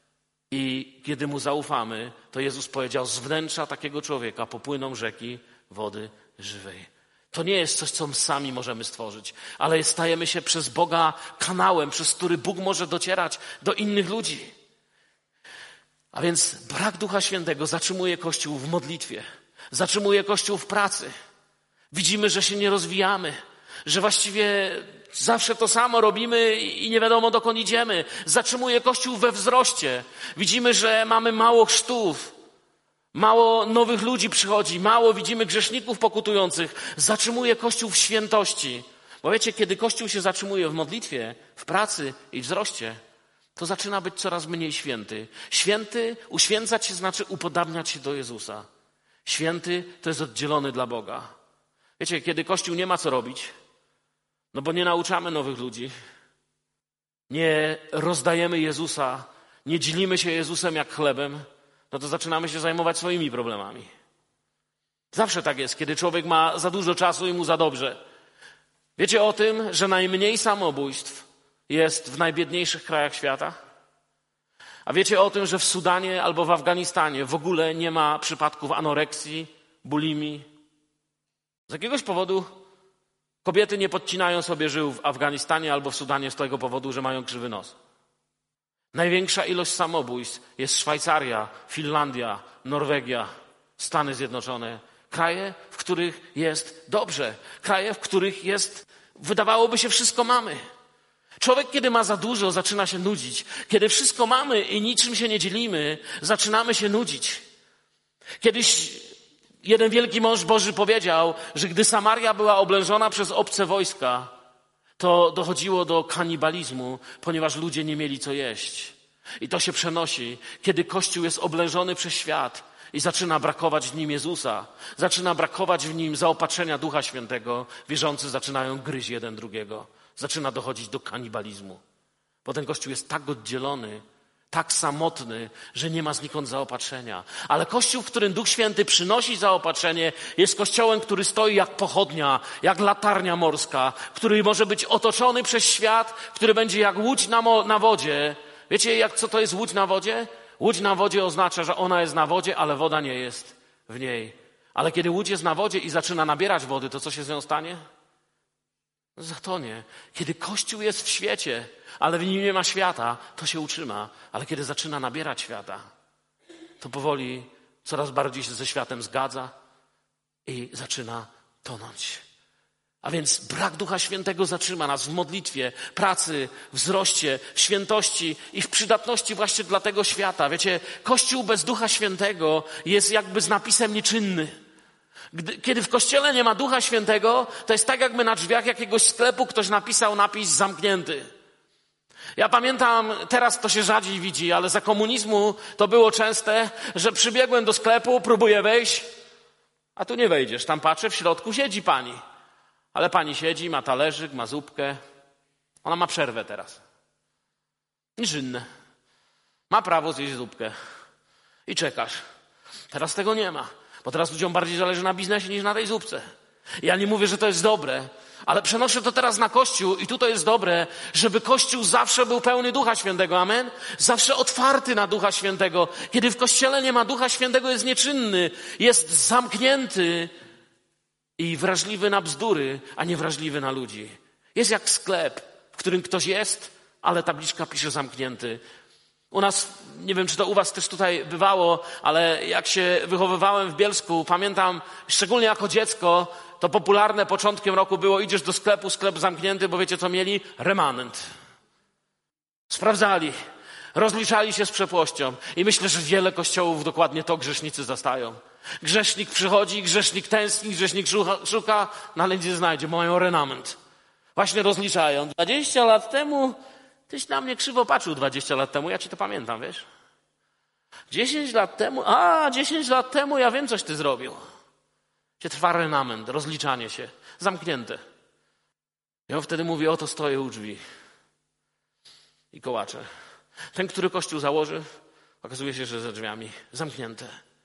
I kiedy mu zaufamy, to Jezus powiedział, z wnętrza takiego człowieka popłyną rzeki wody żywej. To nie jest coś, co my sami możemy stworzyć, ale stajemy się przez Boga kanałem, przez który Bóg może docierać do innych ludzi. A więc brak Ducha Świętego zatrzymuje Kościół w modlitwie, zatrzymuje Kościół w pracy. Widzimy, że się nie rozwijamy, że właściwie zawsze to samo robimy i nie wiadomo, dokąd idziemy. Zatrzymuje Kościół we wzroście. Widzimy, że mamy mało chrztów, mało nowych ludzi przychodzi, mało widzimy grzeszników pokutujących. Zatrzymuje Kościół w świętości. Bo wiecie, kiedy Kościół się zatrzymuje w modlitwie, w pracy i wzroście, to zaczyna być coraz mniej święty. Święty, uświęcać się znaczy upodabniać się do Jezusa. Święty to jest oddzielony dla Boga. Wiecie, kiedy Kościół nie ma co robić, no bo nie nauczamy nowych ludzi, nie rozdajemy Jezusa, nie dzielimy się Jezusem jak chlebem, no to zaczynamy się zajmować swoimi problemami. Zawsze tak jest, kiedy człowiek ma za dużo czasu i mu za dobrze. Wiecie o tym, że najmniej samobójstw jest w najbiedniejszych krajach świata? A wiecie o tym, że w Sudanie albo w Afganistanie w ogóle nie ma przypadków anoreksji, bulimii? Z jakiegoś powodu kobiety nie podcinają sobie żył w Afganistanie albo w Sudanie z tego powodu, że mają krzywy nos. Największa ilość samobójstw jest Szwajcaria, Finlandia, Norwegia, Stany Zjednoczone. Kraje, w których jest dobrze. Kraje, w których jest, wydawałoby się, wszystko mamy. Człowiek, kiedy ma za dużo, zaczyna się nudzić. Kiedy wszystko mamy i niczym się nie dzielimy, zaczynamy się nudzić. Kiedyś jeden wielki mąż Boży powiedział, że gdy Samaria była oblężona przez obce wojska, to dochodziło do kanibalizmu, ponieważ ludzie nie mieli co jeść. I to się przenosi, kiedy Kościół jest oblężony przez świat i zaczyna brakować w nim Jezusa, zaczyna brakować w nim zaopatrzenia Ducha Świętego, wierzący zaczynają gryźć jeden drugiego. Zaczyna dochodzić do kanibalizmu. Bo ten Kościół jest tak oddzielony, tak samotny, że nie ma znikąd zaopatrzenia. Ale Kościół, w którym Duch Święty przynosi zaopatrzenie, jest Kościołem, który stoi jak pochodnia, jak latarnia morska, który może być otoczony przez świat, który będzie jak łódź na, mo- na wodzie. Wiecie, jak, co to jest łódź na wodzie? Łódź na wodzie oznacza, że ona jest na wodzie, ale woda nie jest w niej. Ale kiedy łódź jest na wodzie i zaczyna nabierać wody, to co się z nią stanie? Zatonie. Kiedy Kościół jest w świecie, ale w nim nie ma świata, to się utrzyma. Ale kiedy zaczyna nabierać świata, to powoli coraz bardziej się ze światem zgadza i zaczyna tonąć. A więc brak Ducha Świętego zatrzyma nas w modlitwie, pracy, wzroście, w świętości i w przydatności właśnie dla tego świata. Wiecie, Kościół bez Ducha Świętego jest jakby z napisem nieczynny. Gdy, kiedy w Kościele nie ma Ducha Świętego, to jest tak, jakby na drzwiach jakiegoś sklepu ktoś napisał napis zamknięty. Ja pamiętam, teraz to się rzadziej widzi, ale za komunizmu to było częste, że przybiegłem do sklepu, próbuję wejść, a tu nie wejdziesz. Tam patrzę, w środku siedzi pani. Ale pani siedzi, ma talerzyk, ma zupkę. Ona ma przerwę teraz. Niż inne. Ma prawo zjeść zupkę. I czekasz. Teraz tego nie ma. Bo teraz ludziom bardziej zależy na biznesie niż na tej zupce. Ja nie mówię, że to jest dobre, ale przenoszę to teraz na Kościół i tu to jest dobre, żeby Kościół zawsze był pełny Ducha Świętego. Amen? Zawsze otwarty na Ducha Świętego. Kiedy w Kościele nie ma Ducha Świętego, jest nieczynny, jest zamknięty i wrażliwy na bzdury, a nie wrażliwy na ludzi. Jest jak sklep, w którym ktoś jest, ale tabliczka pisze zamknięty. U nas, nie wiem, czy to u was też tutaj bywało, ale jak się wychowywałem w Bielsku, pamiętam, szczególnie jako dziecko, to popularne początkiem roku było, idziesz do sklepu, sklep zamknięty, bo wiecie co mieli? Remanent. Sprawdzali, rozliczali się z przepłością i myślę, że wiele kościołów dokładnie to grzesznicy zastają. Grzesznik przychodzi, grzesznik tęskni, grzesznik szuka, szuka no ale gdzie znajdzie? Mają renament. Właśnie rozliczają. Dwadzieścia lat temu, tyś na mnie krzywo patrzył dwadzieścia lat temu, ja ci to pamiętam, wiesz? Dziesięć lat temu, a dziesięć lat temu ja wiem, coś ty zrobił. Gdzie trwa renament, rozliczanie się, zamknięte. I on wtedy mówi, oto stoję u drzwi i kołaczę. Ten, który kościół założy, okazuje się, że za drzwiami zamknięte.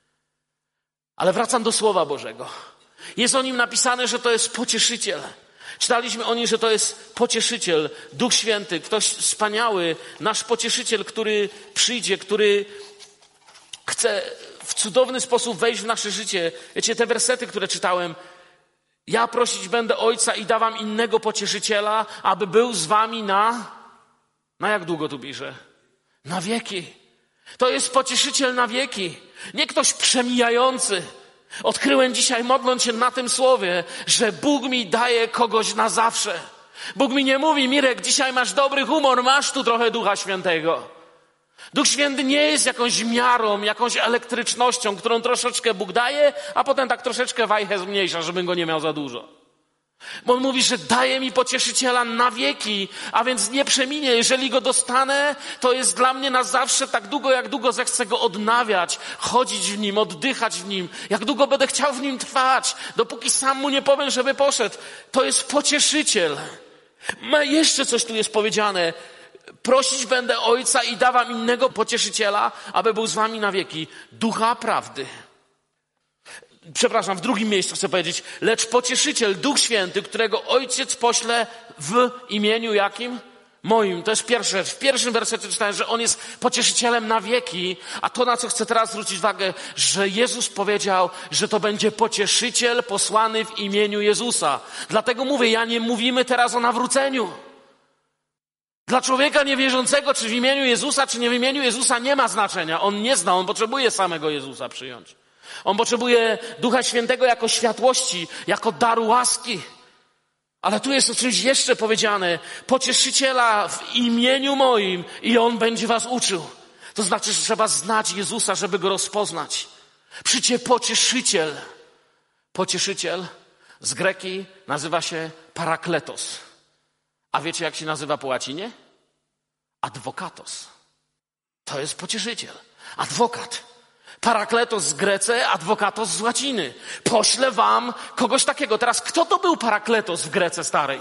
Ale wracam do Słowa Bożego. Jest o nim napisane, że to jest pocieszyciel. Czytaliśmy o nim, że to jest pocieszyciel, Duch Święty, ktoś wspaniały, nasz pocieszyciel, który przyjdzie, który chce w cudowny sposób wejść w nasze życie. Wiecie, te wersety, które czytałem, ja prosić będę Ojca i dawam innego pocieszyciela, aby był z wami na... Na jak długo tu pisze? Na wieki. To jest pocieszyciel na wieki. Nie ktoś przemijający. Odkryłem dzisiaj, modląc się na tym słowie, że Bóg mi daje kogoś na zawsze. Bóg mi nie mówi, Mirek, dzisiaj masz dobry humor, masz tu trochę Ducha Świętego. Duch Święty nie jest jakąś miarą, jakąś elektrycznością, którą troszeczkę Bóg daje, a potem tak troszeczkę wajchę zmniejsza, żebym go nie miał za dużo. Bo on mówi, że daje mi pocieszyciela na wieki, a więc nie przeminie. Jeżeli go dostanę, to jest dla mnie na zawsze tak długo, jak długo zechcę go odnawiać, chodzić w nim, oddychać w nim. Jak długo będę chciał w nim trwać, dopóki sam mu nie powiem, żeby poszedł. To jest pocieszyciel. Ma jeszcze coś tu jest powiedziane. Prosić będę Ojca i dawam innego pocieszyciela, aby był z wami na wieki. Ducha prawdy. Przepraszam, w drugim miejscu chcę powiedzieć, lecz pocieszyciel, Duch Święty, którego Ojciec pośle w imieniu jakim? Moim. To jest pierwsza rzecz. W pierwszym wersecie czytałem, że On jest pocieszycielem na wieki, a to, na co chcę teraz zwrócić uwagę, że Jezus powiedział, że to będzie pocieszyciel posłany w imieniu Jezusa. Dlatego mówię, ja nie mówimy teraz o nawróceniu. Dla człowieka niewierzącego, czy w imieniu Jezusa, czy nie w imieniu Jezusa, nie ma znaczenia. On nie zna, on potrzebuje samego Jezusa przyjąć. On potrzebuje Ducha Świętego jako światłości, jako daru łaski. Ale tu jest o czymś jeszcze powiedziane. Pocieszyciela w imieniu moim i On będzie was uczył. To znaczy, że trzeba znać Jezusa, żeby Go rozpoznać. Przyjdzie pocieszyciel. Pocieszyciel z greki nazywa się parakletos. A wiecie, jak się nazywa po łacinie? Advokatos. To jest pocieszyciel. Adwokat. Parakletos z Grece, adwokatos z łaciny. Poślę wam kogoś takiego. Teraz, kto to był parakletos w Grece starej?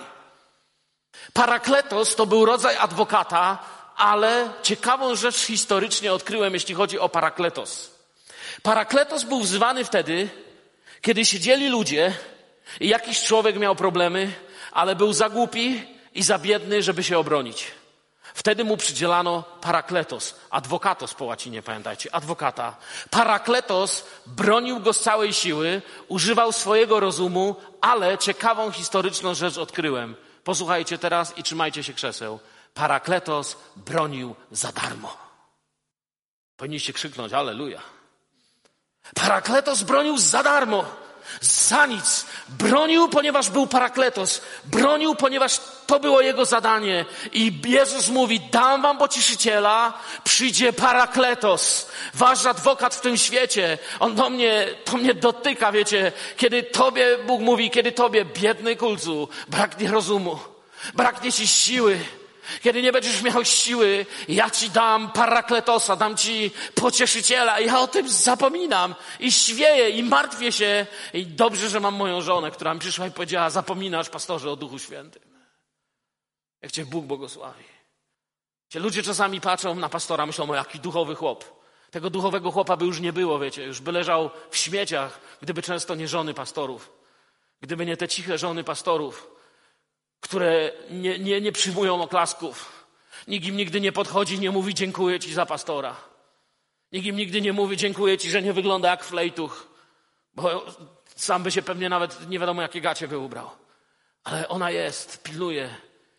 Parakletos to był rodzaj adwokata, ale ciekawą rzecz historycznie odkryłem, jeśli chodzi o parakletos. Parakletos był wzywany wtedy, kiedy siedzieli ludzie i jakiś człowiek miał problemy, ale był za głupi i za biedny, żeby się obronić. Wtedy mu przydzielano parakletos, adwokatos po łacinie, pamiętajcie, adwokata. Parakletos bronił go z całej siły, używał swojego rozumu, ale ciekawą historyczną rzecz odkryłem. Posłuchajcie teraz i trzymajcie się krzeseł. Parakletos bronił za darmo. Powinniście krzyknąć, alleluja. Parakletos bronił za darmo. Za nic. Bronił, ponieważ był parakletos. Bronił, ponieważ to było jego zadanie. I Jezus mówi, dam wam pocieszyciela, przyjdzie parakletos. Wasz adwokat w tym świecie. On do mnie, to mnie dotyka, wiecie. Kiedy tobie, Bóg mówi, kiedy tobie, biedny kulcu, braknie rozumu. Braknie ci siły. Kiedy nie będziesz miał siły, ja ci dam parakletosa, dam ci pocieszyciela. Ja o tym zapominam i świeję i martwię się. I dobrze, że mam moją żonę, która mi przyszła i powiedziała, zapominasz, pastorze, o Duchu Świętym. Jak cię Bóg błogosławi. Cię ludzie czasami patrzą na pastora, myślą, o jaki duchowy chłop. Tego duchowego chłopa by już nie było, wiecie, już by leżał w śmieciach, gdyby często nie żony pastorów. Gdyby nie te ciche żony pastorów, które nie, nie, nie przyjmują oklasków. Nikt im nigdy nie podchodzi, nie mówi dziękuję ci za pastora. Nikt im nigdy nie mówi dziękuję ci, że nie wygląda jak flejtuch, bo sam by się pewnie nawet nie wiadomo jakie gacie wyubrał. Ale ona jest, pilnuje.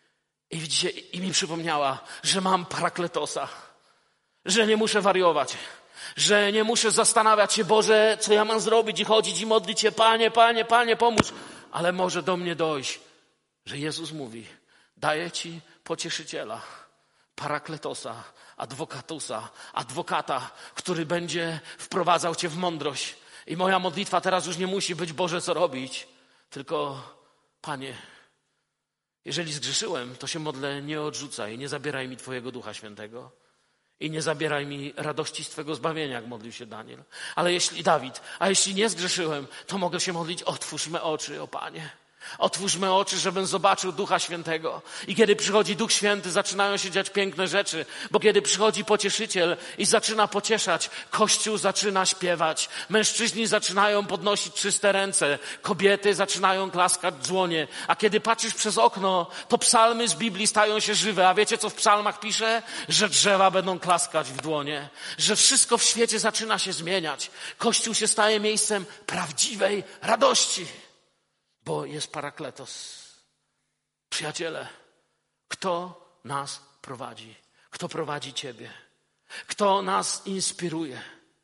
I widzicie, i mi przypomniała, że mam Parakletosa, że nie muszę wariować, że nie muszę zastanawiać się, Boże, co ja mam zrobić i chodzić i modlić się, Panie, Panie, Panie, pomóż. Ale może do mnie dojść, że Jezus mówi, daję Ci pocieszyciela, Parakletosa, adwokatusa, adwokata, który będzie wprowadzał Cię w mądrość. I moja modlitwa teraz już nie musi być, Boże, co robić, tylko Panie, jeżeli zgrzeszyłem, to się modlę, nie odrzucaj, nie zabieraj mi Twojego Ducha Świętego i nie zabieraj mi radości z Twego zbawienia, jak modlił się Daniel. Ale jeśli Dawid, a jeśli nie zgrzeszyłem, to mogę się modlić, otwórz me oczy, o Panie. Otwórz me oczy, żebym zobaczył Ducha Świętego. I kiedy przychodzi Duch Święty, zaczynają się dziać piękne rzeczy, bo kiedy przychodzi Pocieszyciel i zaczyna pocieszać, Kościół zaczyna śpiewać, mężczyźni zaczynają podnosić czyste ręce, kobiety zaczynają klaskać w dłonie, a kiedy patrzysz przez okno, to psalmy z Biblii stają się żywe. A wiecie, co w psalmach pisze? Że drzewa będą klaskać w dłonie, że wszystko w świecie zaczyna się zmieniać. Kościół się staje miejscem prawdziwej radości. Bo jest Parakletos. Przyjaciele, kto nas prowadzi? Kto prowadzi Ciebie? Kto nas inspiruje?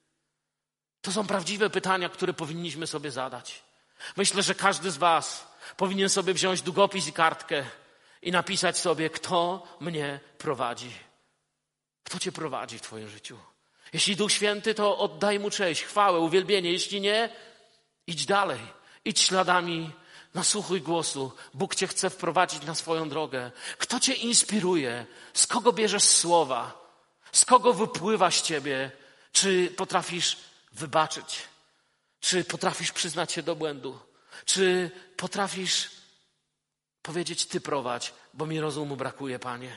To są prawdziwe pytania, które powinniśmy sobie zadać. Myślę, że każdy z was powinien sobie wziąć długopis i kartkę i napisać sobie, kto mnie prowadzi. Kto Cię prowadzi w Twoim życiu? Jeśli Duch Święty, to oddaj Mu cześć, chwałę, uwielbienie. Jeśli nie, idź dalej. Idź śladami, nasłuchuj głosu. Bóg Cię chce wprowadzić na swoją drogę. Kto Cię inspiruje? Z kogo bierzesz słowa? Z kogo wypływa z Ciebie? Czy potrafisz wybaczyć? Czy potrafisz przyznać się do błędu? Czy potrafisz powiedzieć, Ty prowadź, bo mi rozumu brakuje, Panie?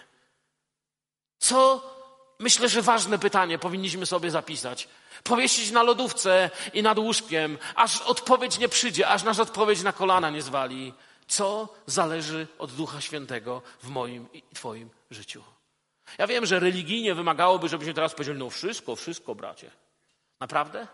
Co, myślę, że ważne pytanie powinniśmy sobie zapisać. Powiesić na lodówce i nad łóżkiem, aż odpowiedź nie przyjdzie, aż nas odpowiedź na kolana nie zwali. Co zależy od Ducha Świętego w moim i Twoim życiu? Ja wiem, że religijnie wymagałoby, żebyśmy teraz powiedzieli, no wszystko, wszystko, bracie. Naprawdę?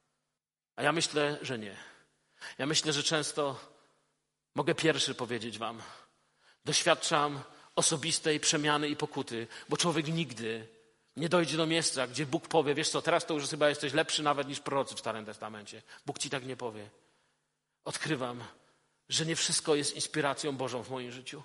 A ja myślę, że nie. Ja myślę, że często mogę pierwszy powiedzieć wam, doświadczam osobistej przemiany i pokuty, bo człowiek nigdy nie dojdzie do miejsca, gdzie Bóg powie, wiesz co, teraz to już chyba jesteś lepszy nawet niż prorocy w Starym Testamencie. Bóg ci tak nie powie. Odkrywam, że nie wszystko jest inspiracją Bożą w moim życiu.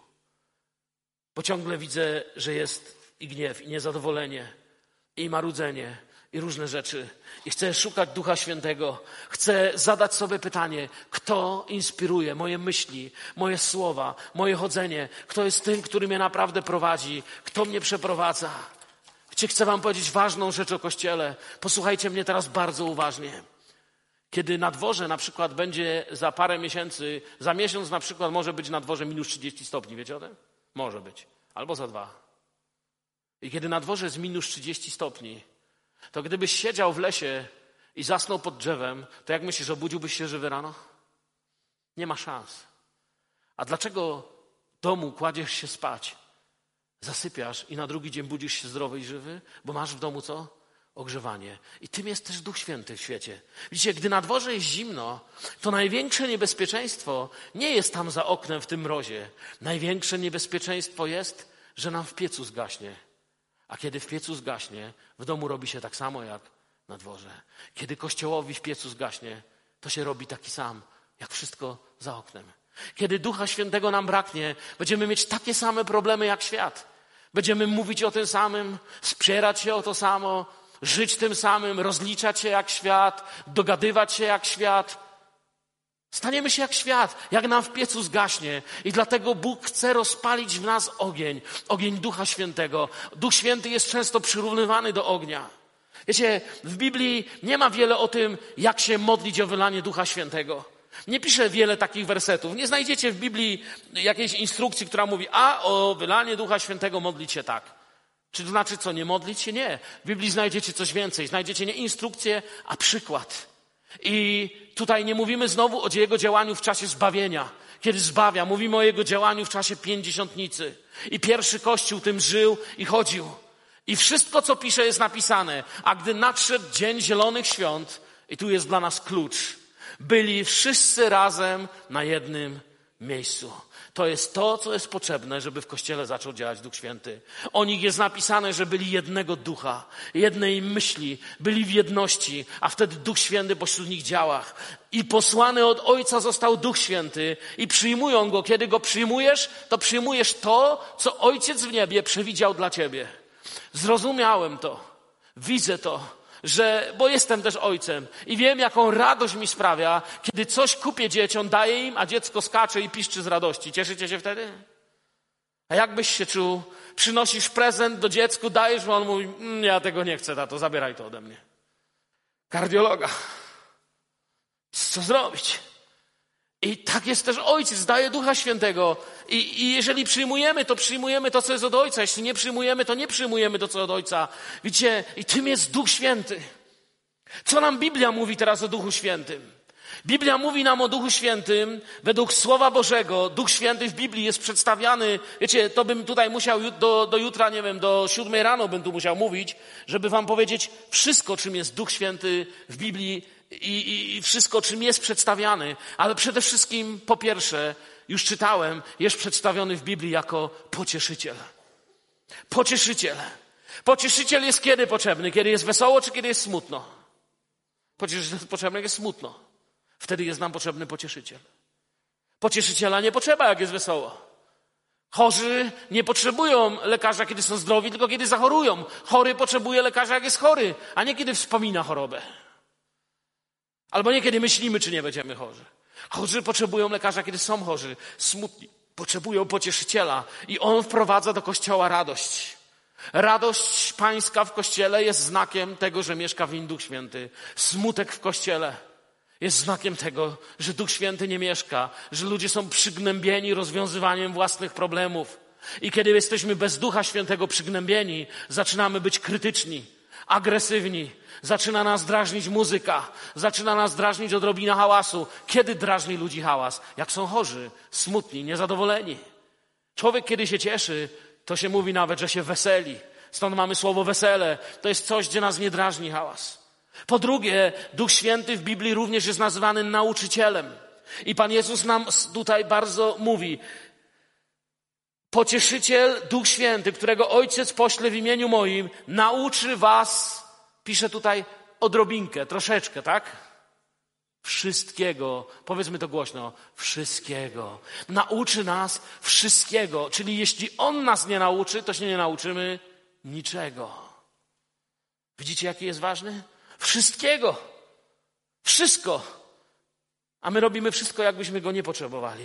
Bo ciągle widzę, że jest i gniew, i niezadowolenie, i marudzenie, i różne rzeczy. I chcę szukać Ducha Świętego. Chcę zadać sobie pytanie, kto inspiruje moje myśli, moje słowa, moje chodzenie. Kto jest tym, który mnie naprawdę prowadzi? Kto mnie przeprowadza? Chcę wam powiedzieć ważną rzecz o Kościele. Posłuchajcie mnie teraz bardzo uważnie. Kiedy na dworze na przykład będzie za parę miesięcy, za miesiąc na przykład może być na dworze minus trzydzieści stopni, wiecie o tym? Może być. Albo za dwa. I kiedy na dworze jest minus trzydzieści stopni, to gdybyś siedział w lesie i zasnął pod drzewem, to jak myślisz, obudziłbyś się żywy rano? Nie ma szans. A dlaczego w domu kładziesz się spać, zasypiasz i na drugi dzień budzisz się zdrowy i żywy? Bo masz w domu co? Ogrzewanie. I tym jest też Duch Święty w świecie. Widzicie, gdy na dworze jest zimno, to największe niebezpieczeństwo nie jest tam za oknem w tym mrozie. Największe niebezpieczeństwo jest, że nam w piecu zgaśnie. A kiedy w piecu zgaśnie, w domu robi się tak samo jak na dworze. Kiedy Kościołowi w piecu zgaśnie, to się robi taki sam, jak wszystko za oknem. Kiedy Ducha Świętego nam braknie, będziemy mieć takie same problemy jak świat. Będziemy mówić o tym samym, spierać się o to samo, żyć tym samym, rozliczać się jak świat, dogadywać się jak świat. Staniemy się jak świat, jak nam w piecu zgaśnie. I dlatego Bóg chce rozpalić w nas ogień, ogień Ducha Świętego. Duch Święty jest często przyrównywany do ognia. Wiecie, w Biblii nie ma wiele o tym, jak się modlić o wylanie Ducha Świętego. Nie pisze wiele takich wersetów. Nie znajdziecie w Biblii jakiejś instrukcji, która mówi, a o wylanie Ducha Świętego modlić się tak. Czy to znaczy co, nie modlić się? Nie. W Biblii znajdziecie coś więcej. Znajdziecie nie instrukcję, a przykład. I tutaj nie mówimy znowu o Jego działaniu w czasie zbawienia, kiedy zbawia. Mówimy o Jego działaniu w czasie pięćdziesiątnicy. I pierwszy Kościół tym żył i chodził. I wszystko, co pisze, jest napisane. A gdy nadszedł dzień Zielonych Świąt, i tu jest dla nas klucz, byli wszyscy razem na jednym miejscu. To jest to, co jest potrzebne, żeby w Kościele zaczął działać Duch Święty. O nich jest napisane, że byli jednego ducha, jednej myśli, byli w jedności, a wtedy Duch Święty pośród nich działa. I posłany od Ojca został Duch Święty i przyjmują Go. Kiedy Go przyjmujesz, to przyjmujesz to, co Ojciec w niebie przewidział dla ciebie. Zrozumiałem to, widzę to. Że, bo jestem też ojcem i wiem, jaką radość mi sprawia, kiedy coś kupię dzieciom, daję im, a dziecko skacze i piszczy z radości. Cieszycie się wtedy? A jakbyś się czuł? Przynosisz prezent do dziecku, dajesz, a on mówi, mmm, ja tego nie chcę, tato, zabieraj to ode mnie. Kardiologa. Co zrobić? I tak jest też Ojciec, daje Ducha Świętego. I, I jeżeli przyjmujemy, to przyjmujemy to, co jest od Ojca. Jeśli nie przyjmujemy, to nie przyjmujemy to, co od Ojca. Widzicie, i tym jest Duch Święty. Co nam Biblia mówi teraz o Duchu Świętym? Biblia mówi nam o Duchu Świętym według Słowa Bożego. Duch Święty w Biblii jest przedstawiany. Wiecie, to bym tutaj musiał do, do jutra, nie wiem, do siódmej rano bym tu musiał mówić, żeby wam powiedzieć wszystko, czym jest Duch Święty w Biblii i, i, i wszystko, czym jest przedstawiany. Ale przede wszystkim, po pierwsze, już czytałem, jest przedstawiony w Biblii jako pocieszyciel. Pocieszyciel. Pocieszyciel jest kiedy potrzebny? Kiedy jest wesoło, czy kiedy jest smutno? Pocieszyciel jest potrzebny, jak jest smutno. Wtedy jest nam potrzebny pocieszyciel. Pocieszyciela nie potrzeba, jak jest wesoło. Chorzy nie potrzebują lekarza, kiedy są zdrowi, tylko kiedy zachorują. Chory potrzebuje lekarza, jak jest chory, a nie kiedy wspomina chorobę. Albo nie kiedy myślimy, czy nie będziemy chorzy. Chorzy potrzebują lekarza, kiedy są chorzy. Smutni potrzebują pocieszyciela i on wprowadza do Kościoła radość. Radość pańska w Kościele jest znakiem tego, że mieszka w nim Duch Święty. Smutek w Kościele jest znakiem tego, że Duch Święty nie mieszka, że ludzie są przygnębieni rozwiązywaniem własnych problemów. I kiedy jesteśmy bez Ducha Świętego przygnębieni, zaczynamy być krytyczni, agresywni. Zaczyna nas drażnić muzyka, zaczyna nas drażnić odrobina hałasu. Kiedy drażni ludzi hałas? Jak są chorzy, smutni, niezadowoleni. Człowiek, kiedy się cieszy, to się mówi nawet, że się weseli. Stąd mamy słowo wesele. To jest coś, gdzie nas nie drażni hałas. Po drugie, Duch Święty w Biblii również jest nazywany nauczycielem. I Pan Jezus nam tutaj bardzo mówi, pocieszyciel, Duch Święty, którego Ojciec pośle w imieniu moim, nauczy was, pisze tutaj odrobinkę, troszeczkę, tak? Wszystkiego. Powiedzmy to głośno. Wszystkiego. Nauczy nas wszystkiego. Czyli jeśli On nas nie nauczy, to się nie nauczymy niczego. Widzicie, jaki jest ważny? Wszystkiego. Wszystko. A my robimy wszystko, jakbyśmy Go nie potrzebowali.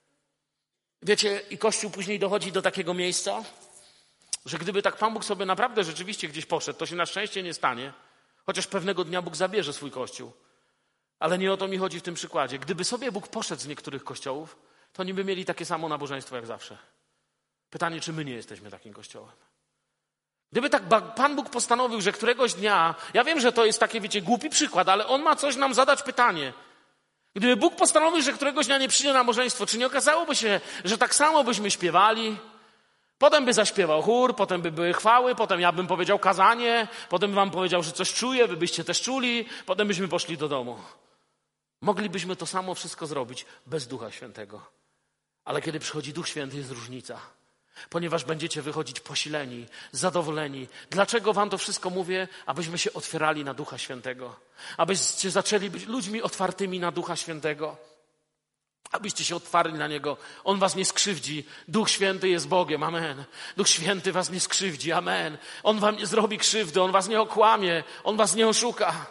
Wiecie, i Kościół później dochodzi do takiego miejsca, że gdyby tak Pan Bóg sobie naprawdę rzeczywiście gdzieś poszedł, to się na szczęście nie stanie, chociaż pewnego dnia Bóg zabierze swój Kościół. Ale nie o to mi chodzi w tym przykładzie. Gdyby sobie Bóg poszedł z niektórych kościołów, to oni by mieli takie samo nabożeństwo jak zawsze. Pytanie, czy my nie jesteśmy takim kościołem? Gdyby tak Pan Bóg postanowił, że któregoś dnia, ja wiem, że to jest taki, wiecie, głupi przykład, ale On ma coś nam zadać pytanie. Gdyby Bóg postanowił, że któregoś dnia nie przyjdzie nabożeństwo, czy nie okazałoby się, że tak samo byśmy śpiewali? Potem by zaśpiewał chór, potem by były chwały, potem ja bym powiedział kazanie, potem wam powiedział, że coś czuję, wy byście też czuli, potem byśmy poszli do domu. Moglibyśmy to samo wszystko zrobić bez Ducha Świętego. Ale kiedy przychodzi Duch Święty, jest różnica. Ponieważ będziecie wychodzić posileni, zadowoleni. Dlaczego wam to wszystko mówię? Abyśmy się otwierali na Ducha Świętego. Abyście zaczęli być ludźmi otwartymi na Ducha Świętego. Abyście się otwarli na Niego. On was nie skrzywdzi. Duch Święty jest Bogiem. Amen. Duch Święty was nie skrzywdzi. Amen. On wam nie zrobi krzywdy. On was nie okłamie. On was nie oszuka.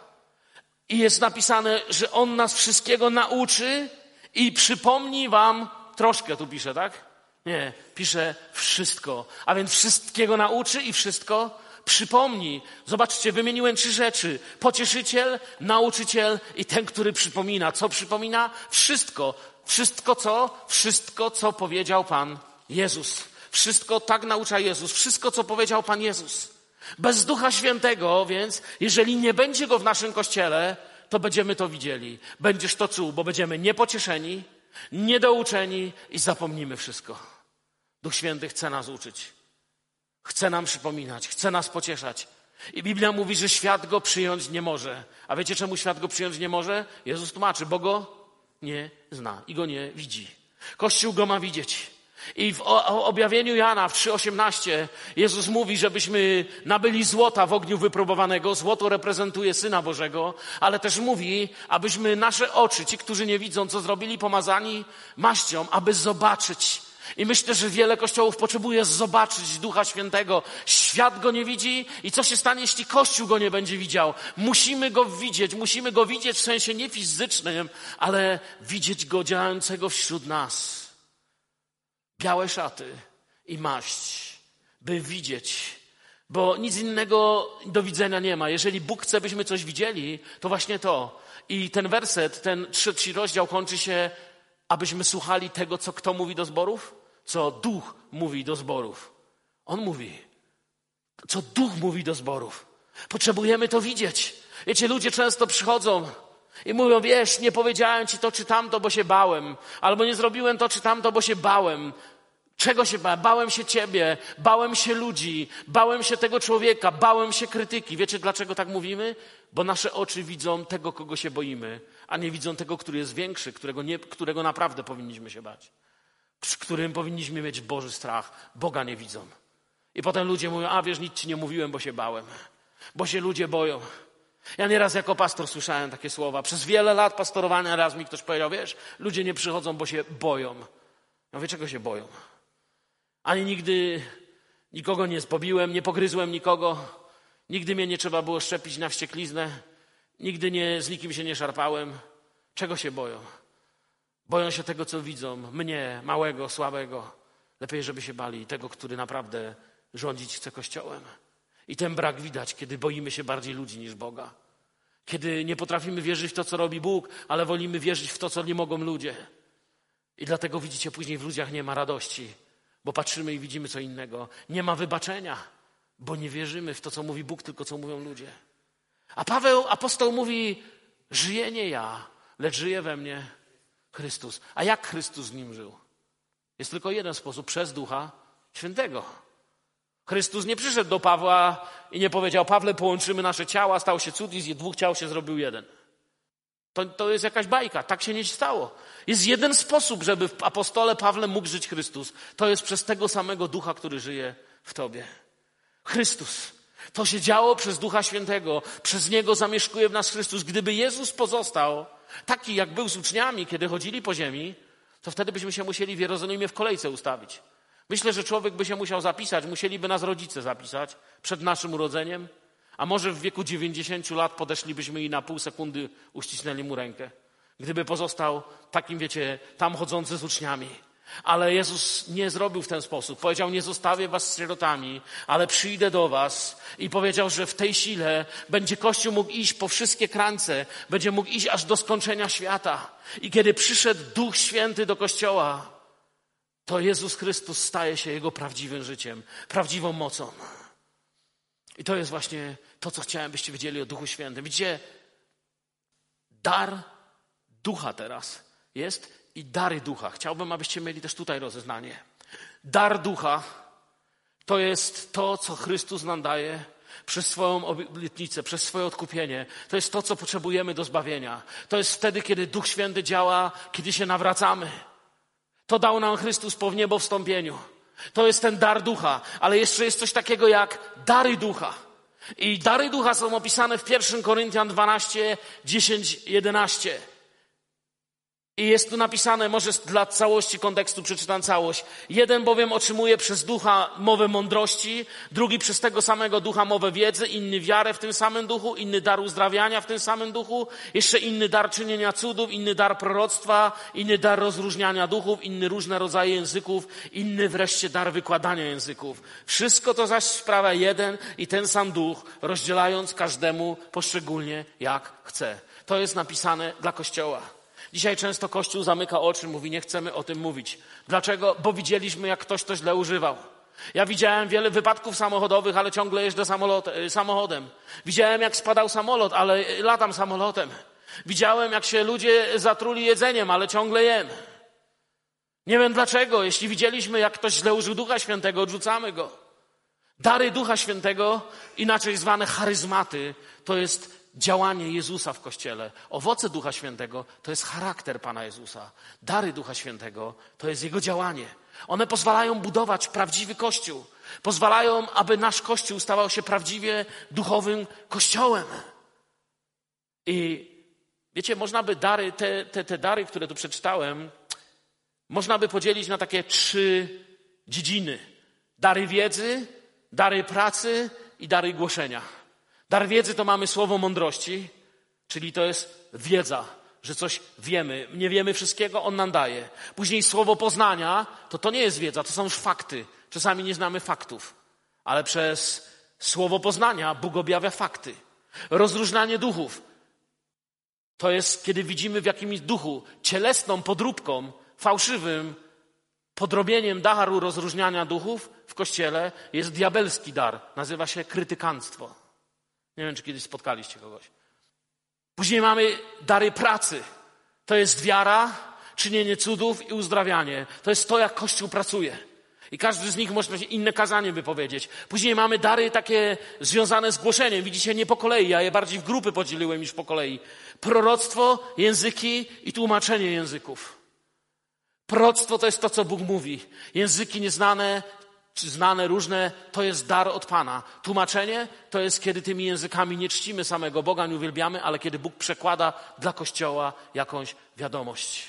I jest napisane, że On nas wszystkiego nauczy i przypomni wam troszkę, tu pisze, tak? Nie, pisze wszystko. A więc wszystkiego nauczy i wszystko przypomni. Zobaczcie, wymieniłem trzy rzeczy. Pocieszyciel, nauczyciel i ten, który przypomina. Co przypomina? Wszystko. Wszystko co? Wszystko, co powiedział Pan Jezus. Wszystko tak naucza Jezus. Wszystko, co powiedział Pan Jezus. Bez Ducha Świętego, więc jeżeli nie będzie Go w naszym Kościele, to będziemy to widzieli. Będziesz to czuł, bo będziemy niepocieszeni, niedouczeni i zapomnimy wszystko. Duch Święty chce nas uczyć. Chce nam przypominać, chce nas pocieszać. I Biblia mówi, że świat Go przyjąć nie może. A wiecie, czemu świat Go przyjąć nie może? Jezus tłumaczy, bo Go nie zna i Go nie widzi. Kościół go ma widzieć. I w objawieniu Jana w trzy osiemnaście Jezus mówi, żebyśmy nabyli złota w ogniu wypróbowanego. Złoto reprezentuje Syna Bożego, ale też mówi, abyśmy nasze oczy, ci, którzy nie widzą, co zrobili, pomazani maścią, aby zobaczyć. I myślę, że wiele kościołów potrzebuje zobaczyć Ducha Świętego. Świat go nie widzi i co się stanie, jeśli Kościół go nie będzie widział? Musimy go widzieć, musimy go widzieć w sensie nie fizycznym, ale widzieć go działającego wśród nas. Białe szaty i maść, by widzieć, bo nic innego do widzenia nie ma. Jeżeli Bóg chce, byśmy coś widzieli, to właśnie to. I ten werset, ten trzeci rozdział kończy się, abyśmy słuchali tego, co kto mówi do zborów? Co Duch mówi do zborów. On mówi, co Duch mówi do zborów. Potrzebujemy to widzieć. Wiecie, ludzie często przychodzą i mówią, wiesz, nie powiedziałem ci to czy tamto, bo się bałem. Albo nie zrobiłem to czy tamto, bo się bałem. Czego się bałem? Bałem się ciebie, bałem się ludzi, bałem się tego człowieka, bałem się krytyki. Wiecie, dlaczego tak mówimy? Bo nasze oczy widzą tego, kogo się boimy, a nie widzą tego, który jest większy, którego, nie, którego naprawdę powinniśmy się bać. Przy którym powinniśmy mieć Boży strach. Boga nie widzą. I potem ludzie mówią, a wiesz, nic ci nie mówiłem, bo się bałem. Bo się ludzie boją. Ja nieraz jako pastor słyszałem takie słowa. Przez wiele lat pastorowania raz mi ktoś powiedział, wiesz, ludzie nie przychodzą, bo się boją. Ja mówię, czego się boją? Ani nigdy nikogo nie pobiłem, nie pogryzłem nikogo. Nigdy mnie nie trzeba było szczepić na wściekliznę. Nigdy nie, z nikim się nie szarpałem. Czego się boją? Boją się tego, co widzą. Mnie, małego, słabego. Lepiej, żeby się bali tego, który naprawdę rządzić chce Kościołem. I ten brak widać, kiedy boimy się bardziej ludzi niż Boga. Kiedy nie potrafimy wierzyć w to, co robi Bóg, ale wolimy wierzyć w to, co nie mogą ludzie. I dlatego widzicie, później w ludziach nie ma radości, bo patrzymy i widzimy co innego. Nie ma wybaczenia, bo nie wierzymy w to, co mówi Bóg, tylko co mówią ludzie. A Paweł, apostoł mówi, żyję nie ja, lecz żyje we mnie Chrystus. A jak Chrystus z nim żył? Jest tylko jeden sposób, przez Ducha Świętego. Chrystus nie przyszedł do Pawła i nie powiedział, Pawle, połączymy nasze ciała, stał się cud i z dwóch ciał się zrobił jeden. To, to jest jakaś bajka, tak się nie stało. Jest jeden sposób, żeby w apostole Pawle mógł żyć Chrystus. To jest przez tego samego Ducha, który żyje w tobie. Chrystus. To się działo przez Ducha Świętego. Przez Niego zamieszkuje w nas Chrystus. Gdyby Jezus pozostał taki, jak był z uczniami, kiedy chodzili po ziemi, to wtedy byśmy się musieli w Jerozolimie w kolejce ustawić. Myślę, że człowiek by się musiał zapisać, musieliby nas rodzice zapisać przed naszym urodzeniem, a może w wieku dziewięćdziesięciu lat podeszlibyśmy i na pół sekundy uścisnęli mu rękę. Gdyby pozostał takim, wiecie, tam chodzący z uczniami. Ale Jezus nie zrobił w ten sposób. Powiedział, nie zostawię was z sierotami, ale przyjdę do was. I powiedział, że w tej sile będzie Kościół mógł iść po wszystkie krańce, będzie mógł iść aż do skończenia świata. I kiedy przyszedł Duch Święty do Kościoła, to Jezus Chrystus staje się Jego prawdziwym życiem, prawdziwą mocą. I to jest właśnie to, co chciałem, byście wiedzieli o Duchu Świętym. Widzicie, dar Ducha teraz jest i dary Ducha. Chciałbym, abyście mieli też tutaj rozeznanie. Dar Ducha to jest to, co Chrystus nam daje przez swoją obietnicę, przez swoje odkupienie. To jest to, co potrzebujemy do zbawienia. To jest wtedy, kiedy Duch Święty działa, kiedy się nawracamy. To dał nam Chrystus po wniebowstąpieniu. To jest ten dar Ducha. Ale jeszcze jest coś takiego jak dary Ducha. I dary Ducha są opisane w pierwszym Koryntian dwanaście, dziesięć, jedenaście. I jest tu napisane, może dla całości kontekstu przeczytam całość. Jeden bowiem otrzymuje przez Ducha mowę mądrości, drugi przez tego samego Ducha mowę wiedzy, inny wiarę w tym samym Duchu, inny dar uzdrawiania w tym samym Duchu, jeszcze inny dar czynienia cudów, inny dar proroctwa, inny dar rozróżniania duchów, inny różne rodzaje języków, inny wreszcie dar wykładania języków. Wszystko to zaś sprawia jeden i ten sam Duch, rozdzielając każdemu poszczególnie jak chce. To jest napisane dla Kościoła. Dzisiaj często Kościół zamyka oczy, mówi, nie chcemy o tym mówić. Dlaczego? Bo widzieliśmy, jak ktoś to źle używał. Ja widziałem wiele wypadków samochodowych, ale ciągle jeżdżę samochodem. Widziałem, jak spadał samolot, ale latam samolotem. Widziałem, jak się ludzie zatruli jedzeniem, ale ciągle jem. Nie wiem dlaczego. Jeśli widzieliśmy, jak ktoś źle użył Ducha Świętego, odrzucamy go. Dary Ducha Świętego, inaczej zwane charyzmaty, to jest działanie Jezusa w Kościele. Owoce Ducha Świętego to jest charakter Pana Jezusa. Dary Ducha Świętego to jest Jego działanie. One pozwalają budować prawdziwy Kościół. Pozwalają, aby nasz Kościół stawał się prawdziwie duchowym Kościołem. I wiecie, można by dary, te, te, te dary, które tu przeczytałem, można by podzielić na takie trzy dziedziny. Dary wiedzy, dary pracy i dary głoszenia. Dar wiedzy to mamy słowo mądrości, czyli to jest wiedza, że coś wiemy. Nie wiemy wszystkiego, On nam daje. Później słowo poznania, to to nie jest wiedza, to są już fakty. Czasami nie znamy faktów, ale przez słowo poznania Bóg objawia fakty. Rozróżnianie duchów. To jest, kiedy widzimy w jakimś duchu cielesną podróbką, fałszywym podrobieniem daru rozróżniania duchów w Kościele jest diabelski dar. Nazywa się krytykanstwo. Nie wiem, czy kiedyś spotkaliście kogoś. Później mamy dary pracy. To jest wiara, czynienie cudów i uzdrawianie. To jest to, jak Kościół pracuje. I każdy z nich może inne kazanie wypowiedzieć. Później mamy dary takie związane z głoszeniem. Widzicie, nie po kolei. Ja je bardziej w grupy podzieliłem niż po kolei. Proroctwo, języki i tłumaczenie języków. Proroctwo to jest to, co Bóg mówi. Języki nieznane, czy znane, różne, to jest dar od Pana. Tłumaczenie to jest, kiedy tymi językami nie czcimy samego Boga, nie uwielbiamy, ale kiedy Bóg przekłada dla Kościoła jakąś wiadomość.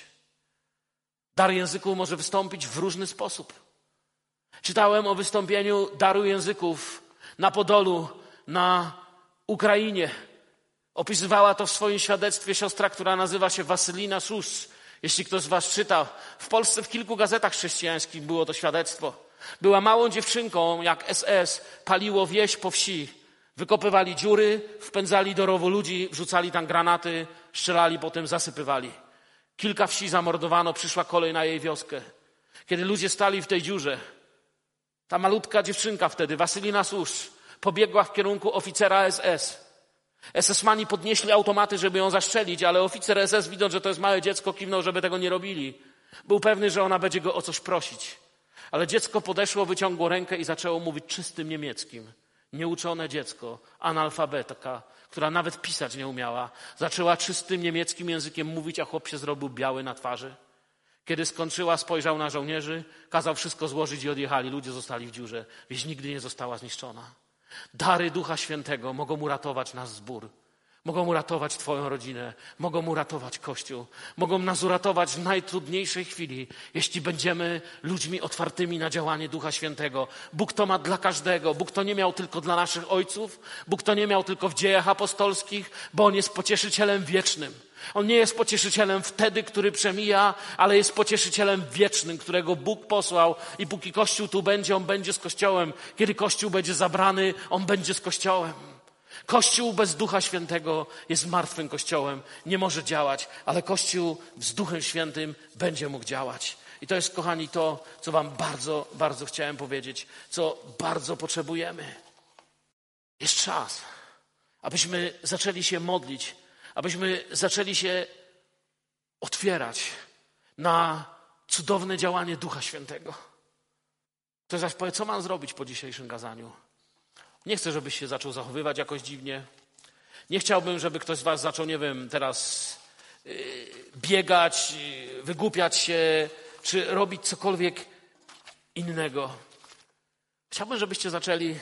Dar języków może wystąpić w różny sposób. Czytałem o wystąpieniu daru języków na Podolu, na Ukrainie. Opisywała to w swoim świadectwie siostra, która nazywa się Wasylina Sus. Jeśli ktoś z was czyta, w Polsce w kilku gazetach chrześcijańskich było to świadectwo. Była małą dziewczynką, jak S S paliło wieś po wsi. Wykopywali dziury, wpędzali do rowu ludzi, wrzucali tam granaty, strzelali, potem zasypywali. Kilka wsi zamordowano, przyszła kolej na jej wioskę. Kiedy ludzie stali w tej dziurze, ta malutka dziewczynka wtedy, Wasylina Sus, pobiegła w kierunku oficera S S. S S-mani podnieśli automaty, żeby ją zastrzelić, ale oficer S S, widząc, że to jest małe dziecko, kiwnął, żeby tego nie robili. Był pewny, że ona będzie go o coś prosić. Ale dziecko podeszło, wyciągło rękę i zaczęło mówić czystym niemieckim. Nieuczone dziecko, analfabetka, która nawet pisać nie umiała, zaczęła czystym niemieckim językiem mówić, a chłop się zrobił biały na twarzy. Kiedy skończyła, spojrzał na żołnierzy, kazał wszystko złożyć i odjechali. Ludzie zostali w dziurze. Wieś nigdy nie została zniszczona. Dary Ducha Świętego mogą uratować nasz zbór. Mogą uratować twoją rodzinę. Mogą uratować Kościół. Mogą nas uratować w najtrudniejszej chwili, jeśli będziemy ludźmi otwartymi na działanie Ducha Świętego. Bóg to ma dla każdego. Bóg to nie miał tylko dla naszych ojców. Bóg to nie miał tylko w dziejach apostolskich, bo On jest pocieszycielem wiecznym. On nie jest pocieszycielem wtedy, który przemija, ale jest pocieszycielem wiecznym, którego Bóg posłał i póki Kościół tu będzie, On będzie z Kościołem. Kiedy Kościół będzie zabrany, On będzie z Kościołem. Kościół bez Ducha Świętego jest martwym Kościołem, nie może działać, ale Kościół z Duchem Świętym będzie mógł działać. I to jest, kochani, to, co wam bardzo, bardzo chciałem powiedzieć, co bardzo potrzebujemy. Jest czas, abyśmy zaczęli się modlić, abyśmy zaczęli się otwierać na cudowne działanie Ducha Świętego. Ktoś zaś powie, co mam zrobić po dzisiejszym kazaniu? Nie chcę, żebyś się zaczął zachowywać jakoś dziwnie. Nie chciałbym, żeby ktoś z was zaczął, nie wiem, teraz yy, biegać, yy, wygłupiać się, czy robić cokolwiek innego. Chciałbym, żebyście zaczęli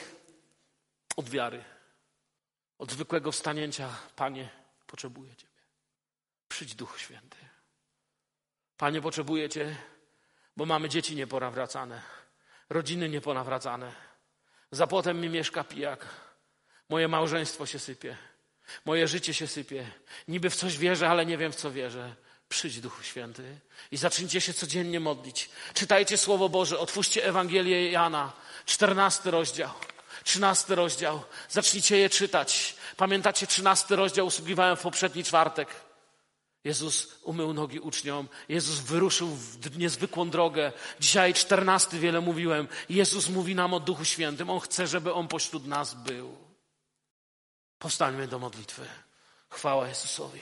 od wiary, od zwykłego wstanięcia. Panie, potrzebuję Ciebie. Przyjdź, Duch Święty. Panie, potrzebuję Cię, bo mamy dzieci nieponawracane, rodziny nieponawracane. Za płotem mi mieszka pijak. Moje małżeństwo się sypie. Moje życie się sypie. Niby w coś wierzę, ale nie wiem, w co wierzę. Przyjdź, Duchu Święty, i zacznijcie się codziennie modlić. Czytajcie Słowo Boże, otwórzcie Ewangelię Jana, czternasty rozdział, trzynasty rozdział. Zacznijcie je czytać. Pamiętacie, trzynasty rozdział usługiwałem w poprzedni czwartek. Jezus umył nogi uczniom. Jezus wyruszył w niezwykłą drogę. Dzisiaj czternasty wiele mówiłem. Jezus mówi nam o Duchu Świętym. On chce, żeby On pośród nas był. Powstańmy do modlitwy. Chwała Jezusowi.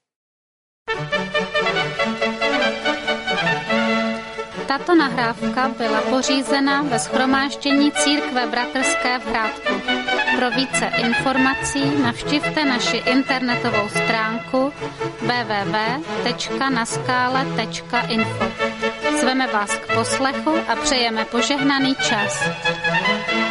Tato nahrávka byla pořízena ve shromáždění Církve bratrské v Hrádku. Pro více informací navštivte naši internetovou stránku w w w tečka naskale tečka info. Zveme vás k poslechu a přejeme požehnaný čas.